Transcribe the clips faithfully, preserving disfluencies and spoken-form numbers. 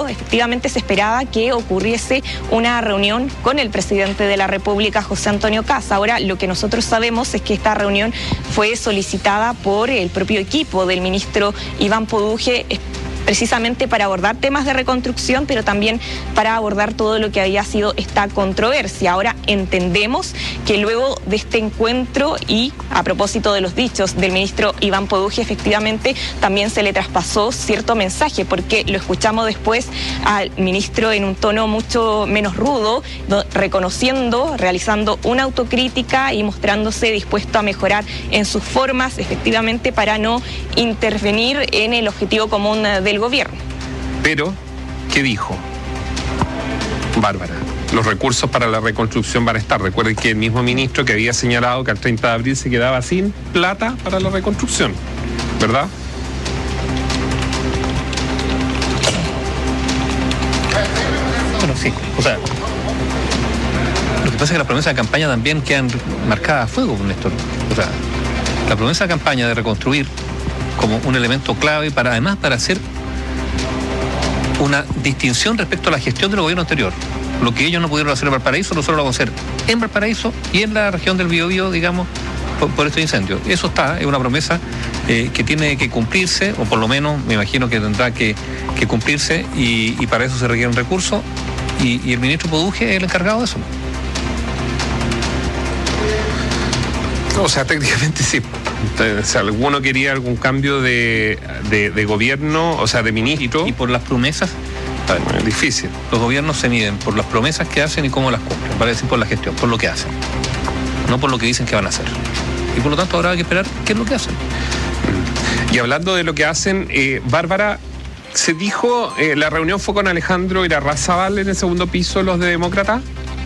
sábado efectivamente se esperaba que ocurriese una reunión con el presidente de la República, José Antonio Kast. Ahora, lo que nosotros sabemos es que esta reunión fue solicitada por el propio equipo del ministro Iván Poduje, precisamente para abordar temas de reconstrucción, pero también para abordar todo lo que había sido esta controversia. Ahora entendemos que luego de este encuentro y a propósito de los dichos del ministro Iván Poduje, efectivamente también se le traspasó cierto mensaje, porque lo escuchamos después al ministro en un tono mucho menos rudo, reconociendo, realizando una autocrítica y mostrándose dispuesto a mejorar en sus formas, efectivamente, para no intervenir en el objetivo común del gobierno. Pero, ¿qué dijo? Bárbara, los recursos para la reconstrucción van a estar. Recuerden que el mismo ministro que había señalado que al treinta de abril se quedaba sin plata para la reconstrucción, ¿verdad? Bueno, sí, o sea, lo que pasa es que las promesas de campaña también quedan marcadas a fuego, Néstor. O sea, la promesa de campaña de reconstruir como un elemento clave para, además, para hacer una distinción respecto a la gestión del gobierno anterior. Lo que ellos no pudieron hacer en Valparaíso, nosotros lo vamos a hacer en Valparaíso y en la región del Biobío, digamos, por, por este incendio. Eso está, es una promesa eh, que tiene que cumplirse, o por lo menos me imagino que tendrá que, que cumplirse, y, y para eso se requieren recursos, y, y el ministro Poduje es el encargado de eso. O sea, técnicamente sí. Entonces, si alguno quería algún cambio de, de, de gobierno, o sea, de ministro. Y por las promesas, Es difícil. Los gobiernos se miden por las promesas que hacen y cómo las cumplen, para decir por la gestión, por lo que hacen, no por lo que dicen que van a hacer. Y por lo tanto habrá que esperar qué es lo que hacen. Y hablando de lo que hacen, eh, Bárbara, se dijo, eh, la reunión fue con Alejandro Irarrázaval en el segundo piso, los de Demócrata.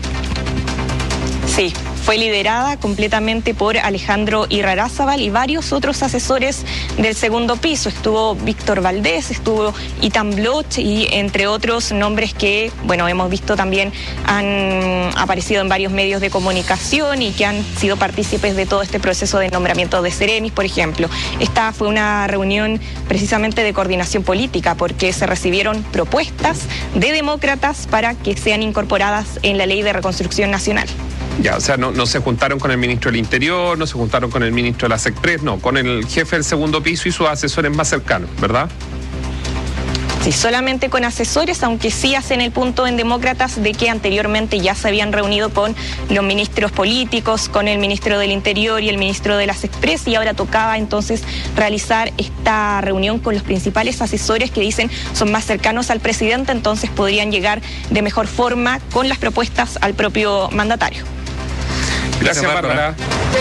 Sí. Fue liderada completamente por Alejandro Irarrázaval y varios otros asesores del segundo piso. Estuvo Víctor Valdés, estuvo Ethan Bloch y entre otros nombres que, bueno, hemos visto también han aparecido en varios medios de comunicación y que han sido partícipes de todo este proceso de nombramiento de Ceremis, por ejemplo. Esta fue una reunión precisamente de coordinación política, porque se recibieron propuestas de demócratas para que sean incorporadas en la Ley de Reconstrucción Nacional. Ya, o sea, no, no se juntaron con el ministro del Interior, no se juntaron con el ministro de la SECPRES, no, con el jefe del segundo piso y sus asesores más cercanos, ¿verdad? Sí, solamente con asesores, aunque sí hacen el punto en Demócratas de que anteriormente ya se habían reunido con los ministros políticos, con el ministro del Interior y el ministro de la SECPRES, y ahora tocaba entonces realizar esta reunión con los principales asesores que dicen son más cercanos al presidente, entonces podrían llegar de mejor forma con las propuestas al propio mandatario. Gracias, Bárbara.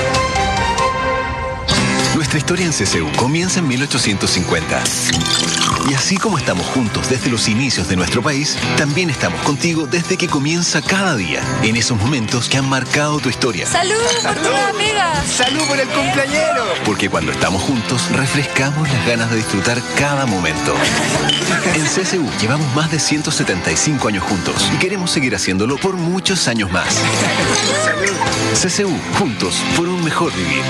Nuestra historia en C C U comienza en mil ochocientos cincuenta. Y así como estamos juntos desde los inicios de nuestro país, también estamos contigo desde que comienza cada día, en esos momentos que han marcado tu historia. ¡Salud por tu amiga! ¡Salud por el cumpleañero! Porque cuando estamos juntos, refrescamos las ganas de disfrutar cada momento. En C C U llevamos más de ciento setenta y cinco años juntos y queremos seguir haciéndolo por muchos años más. ¡Salud! C C U, juntos por un mejor vivir.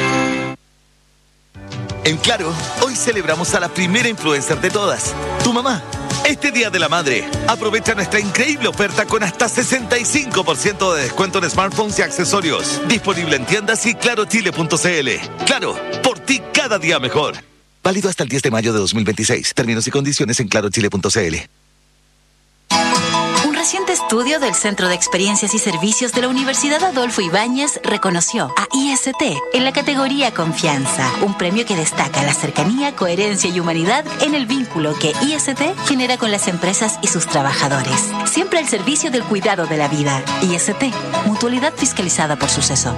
En Claro, hoy celebramos a la primera influencer de todas, tu mamá. Este Día de la Madre, aprovecha nuestra increíble oferta con hasta sesenta y cinco por ciento de descuento en smartphones y accesorios. Disponible en tiendas y claro chile punto c l. Claro, por ti cada día mejor. Válido hasta el diez de mayo de dos mil veintiséis. Términos y condiciones en claro chile punto c l. Un reciente estudio del Centro de Experiencias y Servicios de la Universidad Adolfo Ibáñez reconoció a I S T en la categoría Confianza, un premio que destaca la cercanía, coherencia y humanidad en el vínculo que I S T genera con las empresas y sus trabajadores. Siempre al servicio del cuidado de la vida. I S T, mutualidad fiscalizada por Suceso.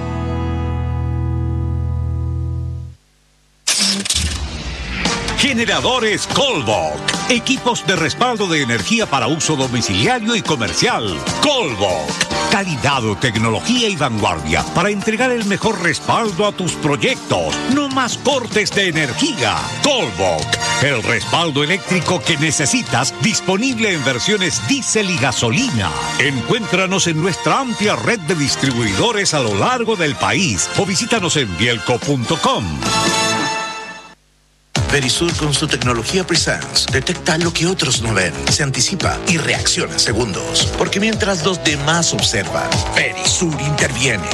Generadores Colbok. Equipos de respaldo de energía para uso domiciliario y comercial. Colbok. Calidad, tecnología y vanguardia para entregar el mejor respaldo a tus proyectos. No más cortes de energía. Colbok. El respaldo eléctrico que necesitas, disponible en versiones diésel y gasolina. Encuéntranos en nuestra amplia red de distribuidores a lo largo del país o visítanos en bielco punto com. Verisur, con su tecnología Presence, detecta lo que otros no ven, se anticipa y reacciona en segundos. Porque mientras los demás observan, Verisur interviene.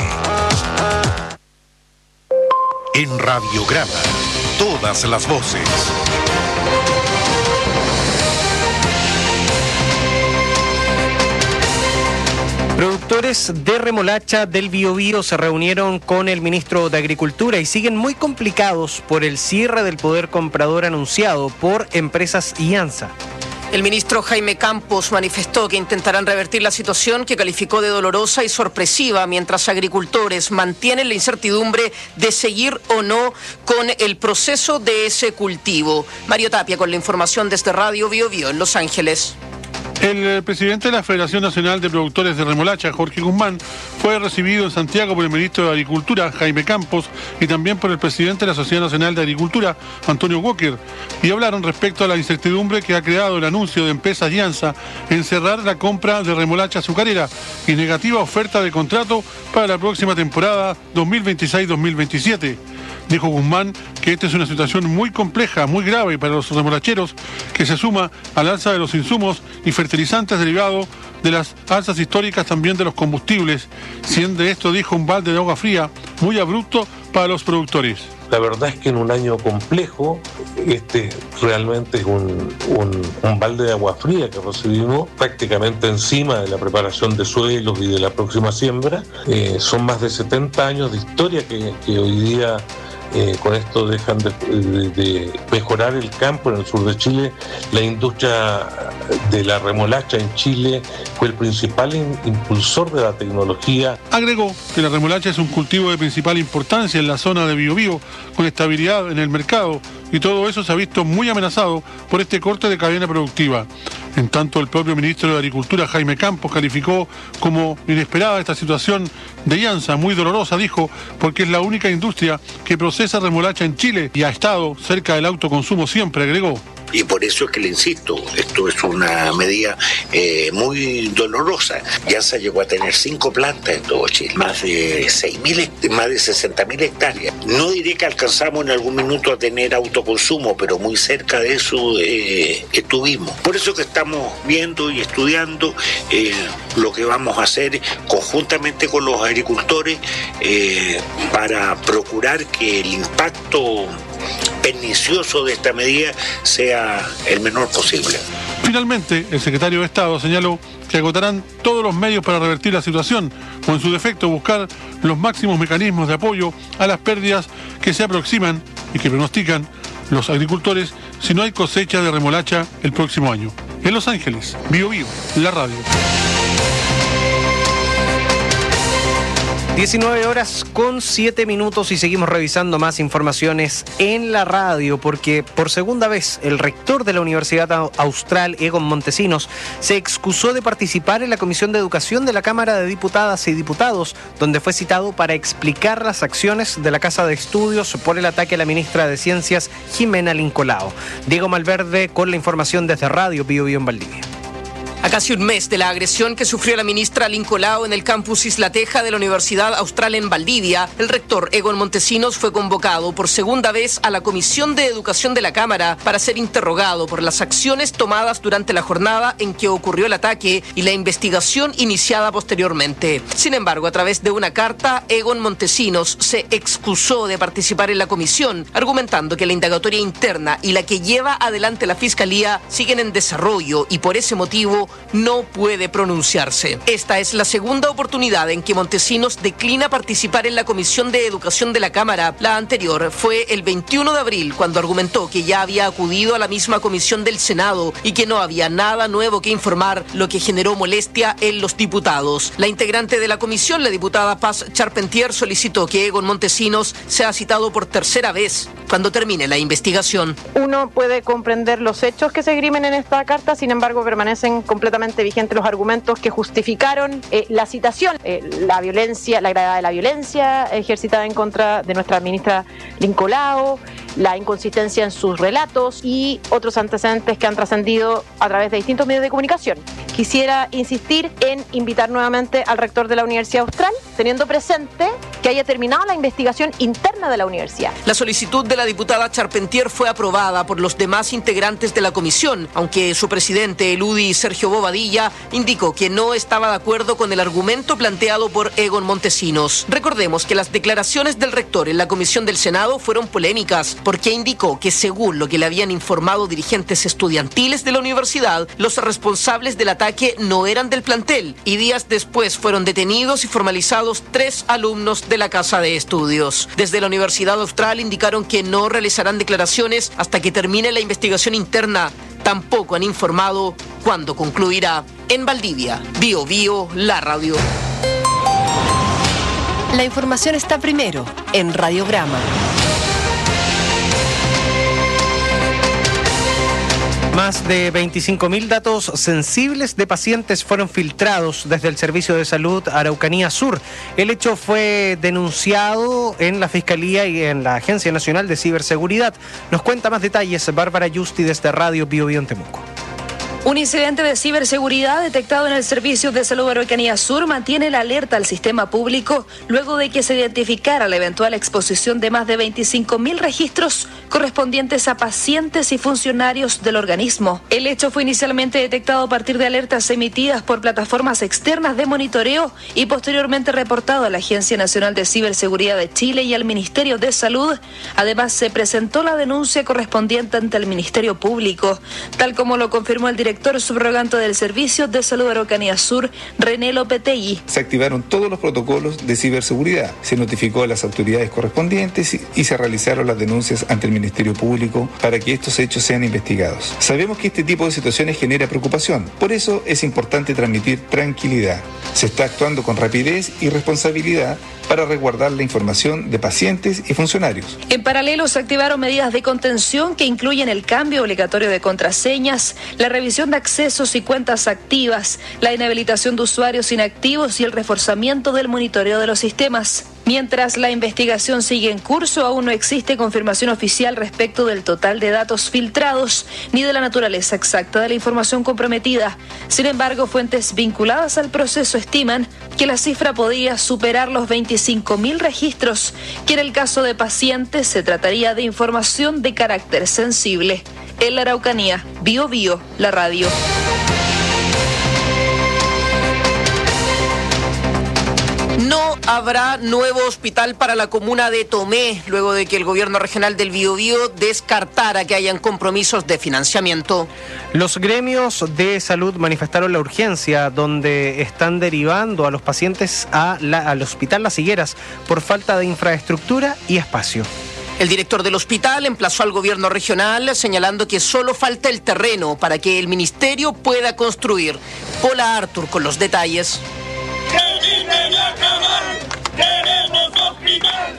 En Radiograma, todas las voces. Productores de remolacha del Biobío se reunieron con el ministro de Agricultura y siguen muy complicados por el cierre del poder comprador anunciado por Empresas IANSA. El ministro Jaime Campos manifestó que intentarán revertir la situación que calificó de dolorosa y sorpresiva, mientras agricultores mantienen la incertidumbre de seguir o no con el proceso de ese cultivo. Mario Tapia con la información desde Radio Biobío en Los Ángeles. El presidente de la Federación Nacional de Productores de Remolacha, Jorge Guzmán, fue recibido en Santiago por el ministro de Agricultura, Jaime Campos, y también por el presidente de la Sociedad Nacional de Agricultura, Antonio Walker, y hablaron respecto a la incertidumbre que ha creado el anuncio de Empresas IANSA en cerrar la compra de remolacha azucarera y negativa oferta de contrato para la próxima temporada dos mil veintiséis dos mil veintisiete. Dijo Guzmán que esta es una situación muy compleja, muy grave para los remolacheros, que se suma al alza de los insumos y fertilizantes derivados de las alzas históricas también de los combustibles, siendo esto, dijo, un balde de agua fría muy abrupto para los productores. La verdad es que en un año complejo, este realmente es un, un, un balde de agua fría que recibimos prácticamente encima de la preparación de suelos y de la próxima siembra. Eh, son más de setenta años de historia que, que hoy día eh, con esto dejan de, de, de mejorar el campo en el sur de Chile. La industria de la remolacha en Chile fue el principal in, impulsor de la tecnología. Agregó que la remolacha es un cultivo de principal importancia en la zona de Biobío, con estabilidad en el mercado, y todo eso se ha visto muy amenazado por este corte de cadena productiva. En tanto, el propio ministro de Agricultura, Jaime Campos, calificó como inesperada esta situación de IANSA, muy dolorosa, dijo, porque es la única industria que procesa remolacha en Chile y ha estado cerca del autoconsumo siempre, agregó. Y por eso es que le insisto, esto es una medida eh, muy dolorosa. IANSA llegó a tener cinco plantas en todo Chile, más de seis mil, más de sesenta mil hectáreas. No diré que alcanzamos en algún minuto a tener autoconsumo, pero muy cerca de eso eh, estuvimos. Por eso que estamos viendo y estudiando eh, lo que vamos a hacer conjuntamente con los agricultores eh, para procurar que el impacto pernicioso de esta medida sea el menor posible. Finalmente, el secretario de Estado señaló que agotarán todos los medios para revertir la situación, o en su defecto buscar los máximos mecanismos de apoyo a las pérdidas que se aproximan y que pronostican los agricultores si no hay cosecha de remolacha el próximo año. En Los Ángeles, Biobío, la radio. diecinueve horas con siete minutos y seguimos revisando más informaciones en la radio, porque por segunda vez el rector de la Universidad Austral, Egon Montesinos, se excusó de participar en la Comisión de Educación de la Cámara de Diputadas y Diputados, donde fue citado para explicar las acciones de la Casa de Estudios por el ataque a la ministra de Ciencias, Jimena Lincolao. Diego Malverde con la información desde Radio Biobío en Valdivia. A casi un mes de la agresión que sufrió la ministra Lincolao en el campus Isla Teja de la Universidad Austral en Valdivia, el rector Egon Montesinos fue convocado por segunda vez a la Comisión de Educación de la Cámara para ser interrogado por las acciones tomadas durante la jornada en que ocurrió el ataque y la investigación iniciada posteriormente. Sin embargo, a través de una carta, Egon Montesinos se excusó de participar en la comisión, argumentando que la indagatoria interna y la que lleva adelante la Fiscalía siguen en desarrollo y por ese motivo no puede pronunciarse. Esta es la segunda oportunidad en que Montesinos declina participar en la Comisión de Educación de la Cámara. La anterior fue el veintiuno de abril, cuando argumentó que ya había acudido a la misma comisión del Senado y que no había nada nuevo que informar, lo que generó molestia en los diputados. La integrante de la comisión, la diputada Paz Charpentier, solicitó que Egon Montesinos sea citado por tercera vez cuando termine la investigación. Uno puede comprender los hechos que se esgrimen en esta carta, sin embargo permanecen completamente vigentes los argumentos que justificaron eh, la citación, eh, la violencia, la gravedad de la violencia ejercitada en contra de nuestra ministra Lincolao, la inconsistencia en sus relatos y otros antecedentes que han trascendido a través de distintos medios de comunicación. Quisiera insistir en invitar nuevamente al rector de la Universidad Austral teniendo presente que haya terminado la investigación interna de la universidad. La solicitud de la diputada Charpentier fue aprobada por los demás integrantes de la comisión, aunque su presidente, el U D I Sergio Bobadilla, indicó que no estaba de acuerdo con el argumento planteado por Egon Montesinos. Recordemos que las declaraciones del rector en la comisión del Senado fueron polémicas, porque indicó que según lo que le habían informado dirigentes estudiantiles de la universidad, los responsables del ataque no eran del plantel, y días después fueron detenidos y formalizados tres alumnos de la Casa de Estudios. Desde la Universidad Austral indicaron que no realizarán declaraciones hasta que termine la investigación interna. Tampoco han informado cuándo concluirá. En Valdivia, Bio Bio, la radio. La información está primero en Radiograma. Más de veinticinco mil datos sensibles de pacientes fueron filtrados desde el Servicio de Salud Araucanía Sur. El hecho fue denunciado en la Fiscalía y en la Agencia Nacional de Ciberseguridad. Nos cuenta más detalles Bárbara Yusti desde Radio Bio Bio en Temuco. Un incidente de ciberseguridad detectado en el Servicio de Salud Araucanía Sur mantiene la alerta al sistema público luego de que se identificara la eventual exposición de más de veinticinco mil registros correspondientes a pacientes y funcionarios del organismo. El hecho fue inicialmente detectado a partir de alertas emitidas por plataformas externas de monitoreo y posteriormente reportado a la Agencia Nacional de Ciberseguridad de Chile y al Ministerio de Salud. Además, se presentó la denuncia correspondiente ante el Ministerio Público, tal como lo confirmó el director director subrogante del Servicio de Salud Araucanía Sur, René Lopetegui. Se activaron todos los protocolos de ciberseguridad, se notificó a las autoridades correspondientes y se realizaron las denuncias ante el Ministerio Público para que estos hechos sean investigados. Sabemos que este tipo de situaciones genera preocupación, por eso es importante transmitir tranquilidad. Se está actuando con rapidez y responsabilidad para resguardar la información de pacientes y funcionarios. En paralelo, se activaron medidas de contención que incluyen el cambio obligatorio de contraseñas, la revisión de accesos y cuentas activas, la inhabilitación de usuarios inactivos y el reforzamiento del monitoreo de los sistemas. Mientras la investigación sigue en curso, aún no existe confirmación oficial respecto del total de datos filtrados ni de la naturaleza exacta de la información comprometida. Sin embargo, fuentes vinculadas al proceso estiman que la cifra podría superar los veinticinco mil registros, que en el caso de pacientes se trataría de información de carácter sensible. En la Araucanía, Bio Bio, la radio. No habrá nuevo hospital para la comuna de Tomé, luego de que el gobierno regional del Biobío descartara que hayan compromisos de financiamiento. Los gremios de salud manifestaron la urgencia donde están derivando a los pacientes a la, al Hospital Las Higueras por falta de infraestructura y espacio. El director del hospital emplazó al gobierno regional señalando que solo falta el terreno para que el ministerio pueda construir. Paula Artur con los detalles. ¡Queremos hospital!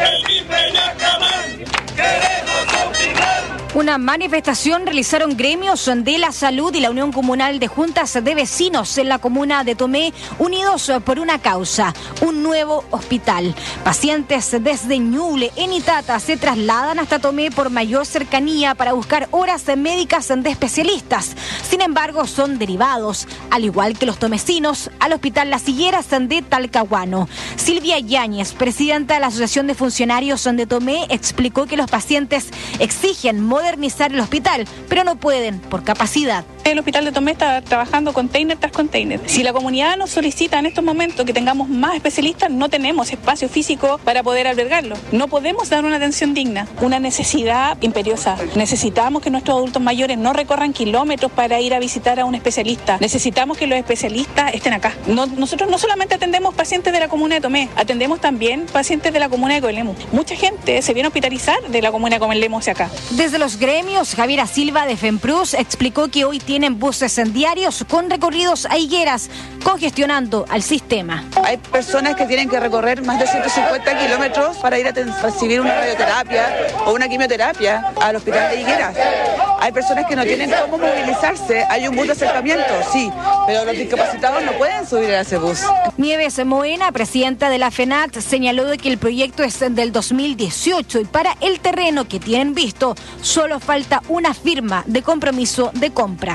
¡Queremos hospital! Una manifestación realizaron gremios de la salud y la Unión Comunal de Juntas de Vecinos en la comuna de Tomé, unidos por una causa, un nuevo hospital. Pacientes desde Ñuble, en Itata, se trasladan hasta Tomé por mayor cercanía para buscar horas médicas de especialistas. Sin embargo, son derivados, al igual que los tomecinos, al Hospital Las Higueras de Talcahuano. Silvia Yáñez, presidenta de la Asociación de Funcionarios de Tomé, explicó que los pacientes exigen modernizar el hospital, pero no pueden por capacidad. El hospital de Tomé está trabajando container tras container. Si la comunidad nos solicita en estos momentos que tengamos más especialistas, no tenemos espacio físico para poder albergarlo. No podemos dar una atención digna, una necesidad imperiosa. Necesitamos que nuestros adultos mayores no recorran kilómetros para ir a visitar a un especialista. Necesitamos que los especialistas estén acá. No, nosotros no solamente atendemos pacientes de la comuna de Tomé, atendemos también pacientes de la comuna de Coelemu. Mucha gente se viene a hospitalizar de la comuna de Coelemu hacia acá. Desde los gremios, Javiera Silva de FEMPRUS explicó que hoy tienen buses en diarios con recorridos a Higueras, congestionando al sistema. Hay personas que tienen que recorrer más de ciento cincuenta kilómetros para ir a recibir una radioterapia o una quimioterapia al hospital de Higueras. Hay personas que no tienen cómo movilizarse. Hay un bus de acercamiento, sí, pero los discapacitados no pueden subir a ese bus. Nieves Moena, presidenta de la FENAT, señaló de que el proyecto es del dos mil dieciocho y para el terreno que tienen visto solo falta una firma de compromiso de compra.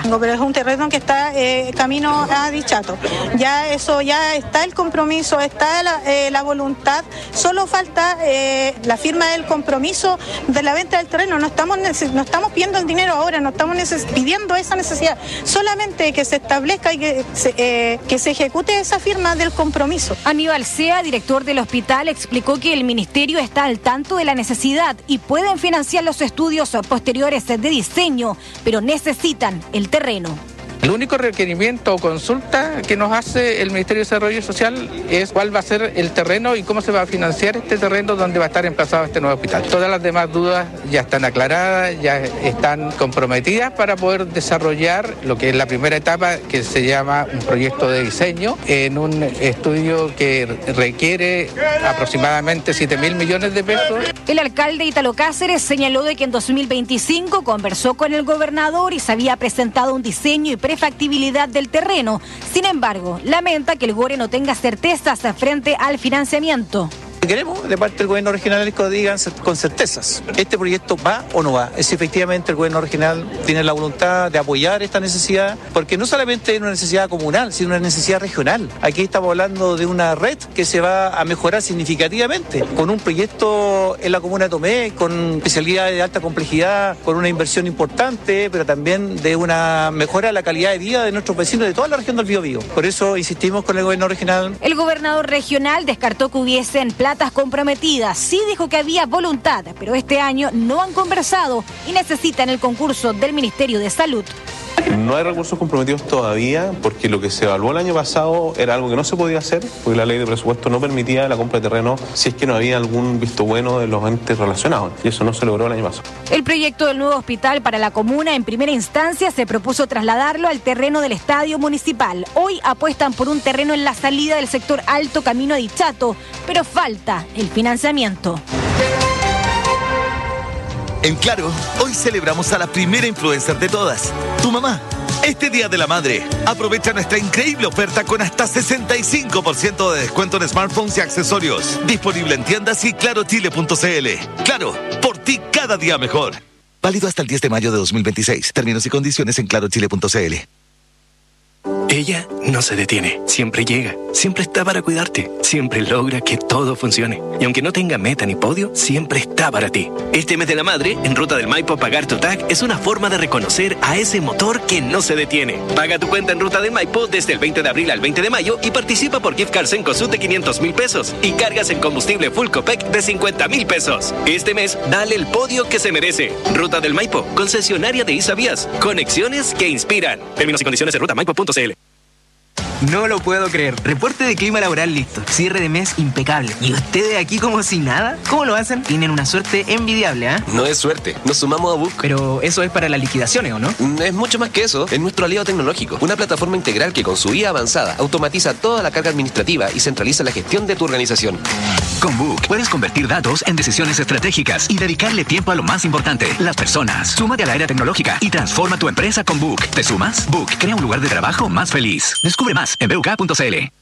Pero es un terreno que está eh, camino a Dichato. Ya eso, ya está el compromiso, está la, eh, la voluntad, solo falta eh, la firma del compromiso de la venta del terreno. No estamos, no estamos pidiendo el dinero ahora, no estamos neces- pidiendo esa necesidad, solamente que se establezca y que se, eh, que se ejecute esa firma del compromiso. Aníbal Sea, director del hospital, explicó que el ministerio está al tanto de la necesidad y pueden financiar los estudios posteriores de diseño, pero necesitan el terreno. El único requerimiento o consulta que nos hace el Ministerio de Desarrollo Social es cuál va a ser el terreno y cómo se va a financiar este terreno donde va a estar emplazado este nuevo hospital. Todas las demás dudas ya están aclaradas, ya están comprometidas para poder desarrollar lo que es la primera etapa, que se llama un proyecto de diseño en un estudio que requiere aproximadamente siete mil millones de pesos. El alcalde Ítalo Cáceres señaló de que en dos mil veinticinco conversó con el gobernador y se había presentado un diseño y prefactibilidad del terreno. Sin embargo, lamenta que el Gore no tenga certezas frente al financiamiento. Queremos de parte del gobierno regional que digan con certezas, ¿este proyecto va o no va? Es si efectivamente el gobierno regional tiene la voluntad de apoyar esta necesidad, porque no solamente es una necesidad comunal, sino una necesidad regional. Aquí estamos hablando de una red que se va a mejorar significativamente, con un proyecto en la comuna de Tomé, con especialidades de alta complejidad, con una inversión importante, pero también de una mejora de la calidad de vida de nuestros vecinos de toda la región del Biobío. Por eso insistimos con el gobierno regional. El gobernador regional descartó que hubiesen platas comprometidas. Sí dijo que había voluntad, pero este año no han conversado y necesitan el concurso del Ministerio de Salud. No hay recursos comprometidos todavía porque lo que se evaluó el año pasado era algo que no se podía hacer porque la ley de presupuesto no permitía la compra de terreno si es que no había algún visto bueno de los entes relacionados, y eso no se logró el año pasado. El proyecto del nuevo hospital para la comuna en primera instancia se propuso trasladarlo al terreno del estadio municipal. Hoy apuestan por un terreno en la salida del sector alto camino a Dichato, pero falta el financiamiento. En Claro, hoy celebramos a la primera influencer de todas, tu mamá. Este Día de la Madre, aprovecha nuestra increíble oferta con hasta sesenta y cinco por ciento de descuento en smartphones y accesorios. Disponible en tiendas y claro chile punto c l. Claro, por ti cada día mejor. Válido hasta el diez de mayo de dos mil veintiséis. Términos y condiciones en claro chile punto c l. Ella no se detiene, siempre llega, siempre está para cuidarte, siempre logra que todo funcione. Y aunque no tenga meta ni podio, siempre está para ti. Este mes de la madre, en Ruta del Maipo pagar tu T A C es una forma de reconocer a ese motor que no se detiene. Paga tu cuenta en Ruta del Maipo desde el veinte de abril al veinte de mayo y participa por gift cards en Cosut de quinientos mil pesos y cargas en combustible Full Copec de cincuenta mil pesos. Este mes, dale el podio que se merece. Ruta del Maipo, concesionaria de Isavías. Conexiones que inspiran. Términos y condiciones en ruta maipo punto c l. No lo puedo creer. Reporte de clima laboral listo. Cierre de mes impecable. ¿Y ustedes aquí como si nada? ¿Cómo lo hacen? Tienen una suerte envidiable, ¿ah? ¿eh? No es suerte. Nos sumamos a Book. Pero eso es para las liquidaciones, ¿o no? Es mucho más que eso. Es nuestro aliado tecnológico. Una plataforma integral que con su I A avanzada automatiza toda la carga administrativa y centraliza la gestión de tu organización. Con Book puedes convertir datos en decisiones estratégicas y dedicarle tiempo a lo más importante, las personas. Súmate a la era tecnológica y transforma tu empresa con Book. ¿Te sumas? Book crea un lugar de trabajo más feliz. Descubre más en b u k punto c l.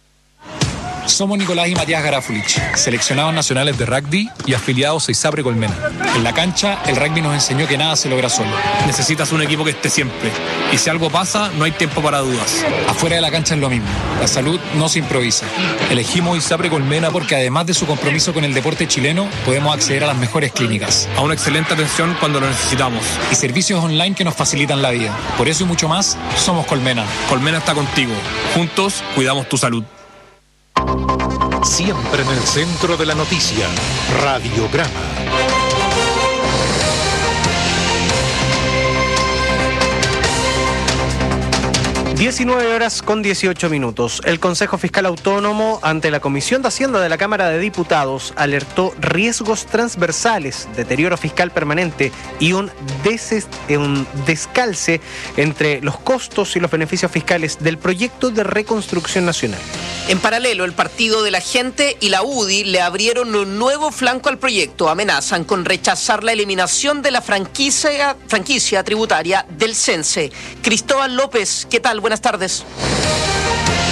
Somos Nicolás y Matías Garafulich, seleccionados nacionales de rugby y afiliados a ISAPRE Colmena. En la cancha, el rugby nos enseñó que nada se logra solo. Necesitas un equipo que esté siempre. Y si algo pasa, no hay tiempo para dudas. Afuera de la cancha es lo mismo. La salud no se improvisa. Elegimos ISAPRE Colmena porque además de su compromiso con el deporte chileno, podemos acceder a las mejores clínicas, a una excelente atención cuando lo necesitamos y servicios online que nos facilitan la vida. Por eso y mucho más, somos Colmena. Colmena está contigo. Juntos, cuidamos tu salud. Siempre en el centro de la noticia, Radiograma. diecinueve horas con dieciocho minutos. El Consejo Fiscal Autónomo, ante la Comisión de Hacienda de la Cámara de Diputados, alertó riesgos transversales, deterioro fiscal permanente y un, deses, un descalce entre los costos y los beneficios fiscales del proyecto de reconstrucción nacional. En paralelo, el Partido de la Gente y la U D I le abrieron un nuevo flanco al proyecto. Amenazan con rechazar la eliminación de la franquicia, franquicia tributaria del CENSE. Cristóbal López, ¿qué tal? Buenas tardes.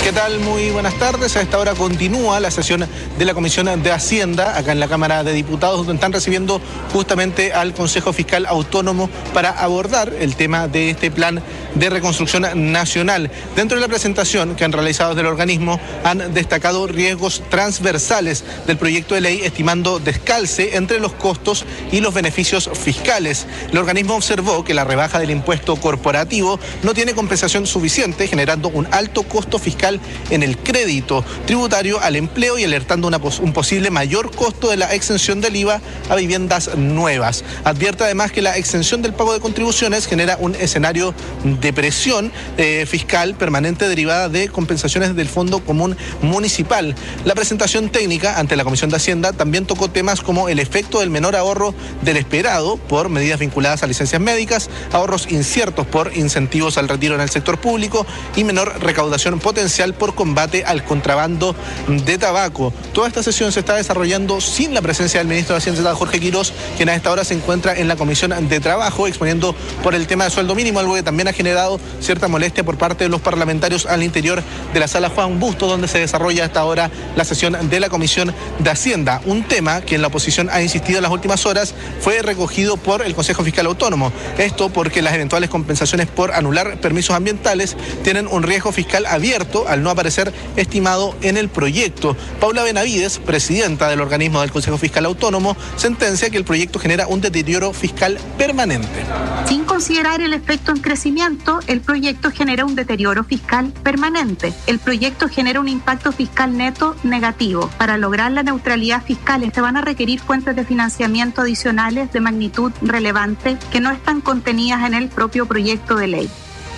¿Qué tal? Muy buenas tardes. A esta hora continúa la sesión de la Comisión de Hacienda acá en la Cámara de Diputados, donde están recibiendo justamente al Consejo Fiscal Autónomo para abordar el tema de este plan de reconstrucción nacional. Dentro de la presentación que han realizado desde el organismo han destacado riesgos transversales del proyecto de ley, estimando descalce entre los costos y los beneficios fiscales. El organismo observó que la rebaja del impuesto corporativo no tiene compensación suficiente, generando un alto costo fiscal en el crédito tributario al empleo y alertando una pos- un posible mayor costo de la exención del I V A a viviendas nuevas. Advierte además que la exención del pago de contribuciones genera un escenario de presión eh, fiscal permanente derivada de compensaciones del Fondo Común Municipal. La presentación técnica ante la Comisión de Hacienda también tocó temas como el efecto del menor ahorro del esperado por medidas vinculadas a licencias médicas, ahorros inciertos por incentivos al retiro en el sector público y menor recaudación potencial por combate al contrabando de tabaco. Toda esta sesión se está desarrollando sin la presencia del ministro de Hacienda, Jorge Quirós, quien a esta hora se encuentra en la Comisión de Trabajo exponiendo por el tema de sueldo mínimo, algo que también ha generado cierta molestia por parte de los parlamentarios al interior de la sala Juan Busto, donde se desarrolla a esta hora la sesión de la Comisión de Hacienda. Un tema que en la oposición ha insistido en las últimas horas fue recogido por el Consejo Fiscal Autónomo. Esto porque las eventuales compensaciones por anular permisos ambientales tienen un riesgo fiscal abierto al no aparecer estimado en el proyecto. Paula Benavides, presidenta del organismo del Consejo Fiscal Autónomo, sentencia que el proyecto genera un deterioro fiscal permanente. Sin considerar el efecto en crecimiento, el proyecto genera un deterioro fiscal permanente. El proyecto genera un impacto fiscal neto negativo. Para lograr la neutralidad fiscal se van a requerir fuentes de financiamiento adicionales de magnitud relevante que no están contenidas en el propio proyecto de ley.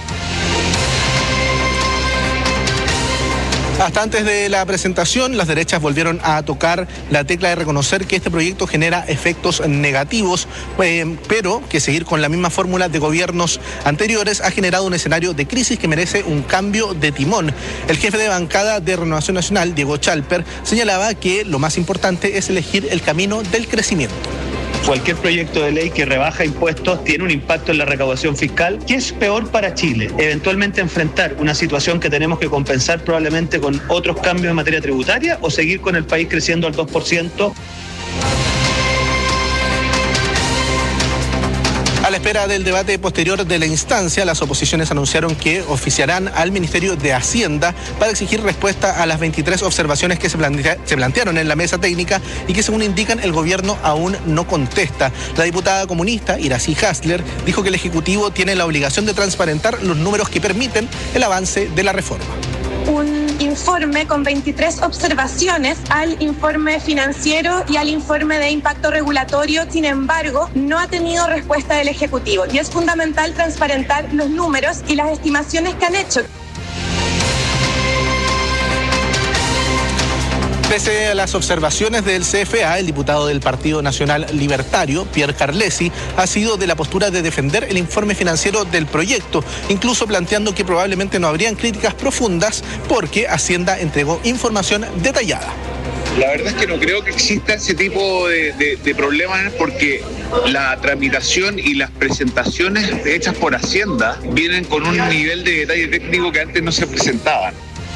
Hasta antes de la presentación, las derechas volvieron a tocar la tecla de reconocer que este proyecto genera efectos negativos, eh, pero que seguir con la misma fórmula de gobiernos anteriores ha generado un escenario de crisis que merece un cambio de timón. El jefe de bancada de Renovación Nacional, Diego Chalper, señalaba que lo más importante es elegir el camino del crecimiento. Cualquier proyecto de ley que rebaja impuestos tiene un impacto en la recaudación fiscal. ¿Qué es peor para Chile? Eventualmente enfrentar una situación que tenemos que compensar probablemente con otros cambios en materia tributaria o seguir con el país creciendo al dos por ciento. A la espera del debate posterior de la instancia, las oposiciones anunciaron que oficiarán al Ministerio de Hacienda para exigir respuesta a las veintitrés observaciones que se, plantea, se plantearon en la mesa técnica y que, según indican, el gobierno aún no contesta. La diputada comunista, Iracy Hasler, dijo que el Ejecutivo tiene la obligación de transparentar los números que permiten el avance de la reforma. Un informe con veintitrés observaciones al informe financiero y al informe de impacto regulatorio. Sin embargo, no ha tenido respuesta del Ejecutivo y es fundamental transparentar los números y las estimaciones que han hecho. Pese a las observaciones del C F A, el diputado del Partido Nacional Libertario, Pierre Carlesi, ha sido de la postura de defender el informe financiero del proyecto, incluso planteando que probablemente no habrían críticas profundas porque Hacienda entregó información detallada. La verdad es que no creo que exista ese tipo de, de, de problemas porque la tramitación y las presentaciones hechas por Hacienda vienen con un nivel de detalle técnico que antes no se presentaban.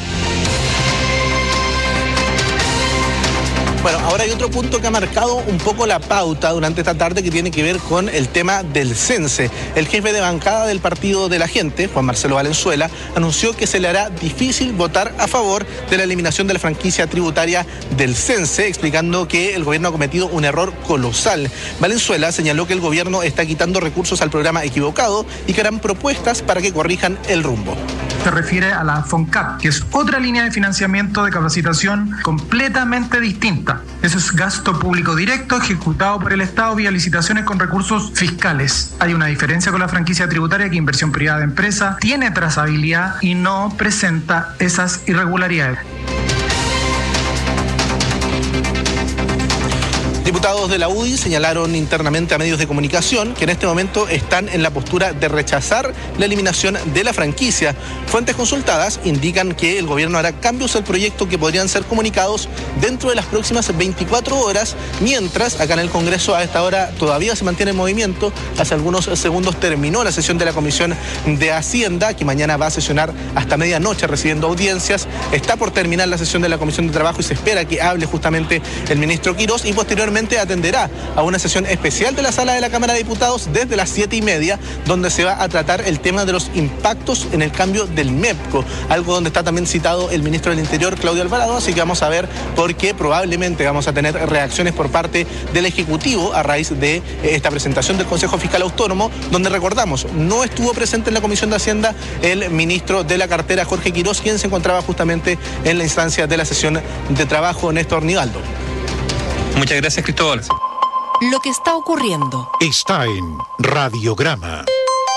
Bueno, ahora hay otro punto que ha marcado un poco la pauta durante esta tarde que tiene que ver con el tema del cense. El jefe de bancada del Partido de la Gente, Juan Marcelo Valenzuela, anunció que se le hará difícil votar a favor de la eliminación de la franquicia tributaria del cense, explicando que el gobierno ha cometido un error colosal. Valenzuela señaló que el gobierno está quitando recursos al programa equivocado y que harán propuestas para que corrijan el rumbo. Se refiere a la FONCAP, que es otra línea de financiamiento de capacitación completamente distinta. Eso es gasto público directo ejecutado por el Estado vía licitaciones con recursos fiscales. Hay una diferencia con la franquicia tributaria, que inversión privada de empresa tiene trazabilidad y no presenta esas irregularidades. Diputados de la U D I señalaron internamente a medios de comunicación que en este momento están en la postura de rechazar la eliminación de la franquicia. Fuentes consultadas indican que el gobierno hará cambios al proyecto que podrían ser comunicados dentro de las próximas veinticuatro horas, mientras acá en el Congreso a esta hora todavía se mantiene en movimiento. Hace algunos segundos terminó la sesión de la Comisión de Hacienda, que mañana va a sesionar hasta medianoche recibiendo audiencias. Está por terminar la sesión de la Comisión de Trabajo y se espera que hable justamente el ministro Quirós, y posteriormente atenderá a una sesión especial de la Sala de la Cámara de Diputados desde las siete y media, donde se va a tratar el tema de los impactos en el cambio del MEPCO, algo donde está también citado el ministro del Interior, Claudio Alvarado, así que vamos a ver por qué probablemente vamos a tener reacciones por parte del Ejecutivo a raíz de esta presentación del Consejo Fiscal Autónomo, donde recordamos, no estuvo presente en la Comisión de Hacienda el ministro de la cartera, Jorge Quirós, quien se encontraba justamente en la instancia de la sesión de trabajo, Néstor Nivaldo. Muchas gracias, Cristóbal. Lo que está ocurriendo está en Radiograma.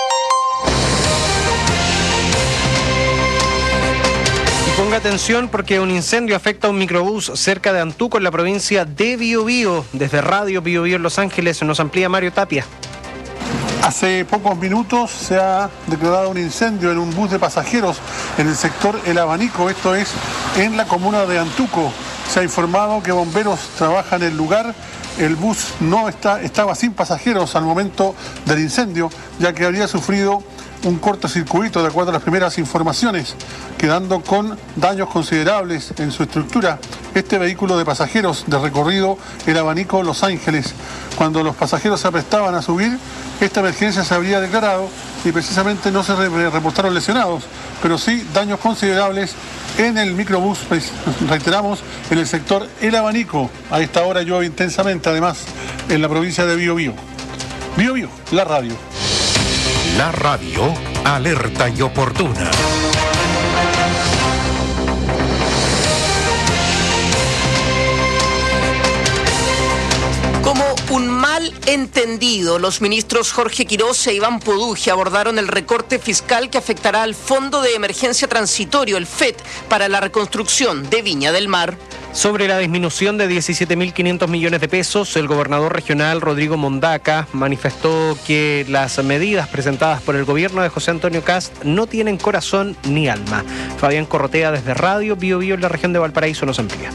Y ponga atención porque un incendio afecta a un microbús cerca de Antuco, en la provincia de Biobío. Desde Radio Biobío en Los Ángeles nos amplía Mario Tapia. Hace pocos minutos se ha declarado un incendio en un bus de pasajeros en el sector El Abanico, esto es en la comuna de Antuco. Se ha informado que bomberos trabajan en el lugar. El bus no está, estaba sin pasajeros al momento del incendio, ya que habría sufrido un cortocircuito, de acuerdo a las primeras informaciones, quedando con daños considerables en su estructura. Este vehículo de pasajeros de recorrido El Abanico Los Ángeles, cuando los pasajeros se aprestaban a subir, esta emergencia se habría declarado y precisamente no se reportaron lesionados, pero sí daños considerables en el microbús, reiteramos, en el sector El Abanico. A esta hora llueve intensamente, además, en la provincia de Biobío. Biobío, la radio. La radio, alerta y oportuna. Como un mal entendido, los ministros Jorge Quirós e Iván Poduje abordaron el recorte fiscal que afectará al Fondo de Emergencia Transitorio, el F E T, para la reconstrucción de Viña del Mar. Sobre la disminución de diecisiete mil quinientos millones de pesos, el gobernador regional Rodrigo Mondaca manifestó que las medidas presentadas por el gobierno de José Antonio Kast no tienen corazón ni alma. Fabián Corrotea desde Radio Biobío en la región de Valparaíso nos amplía.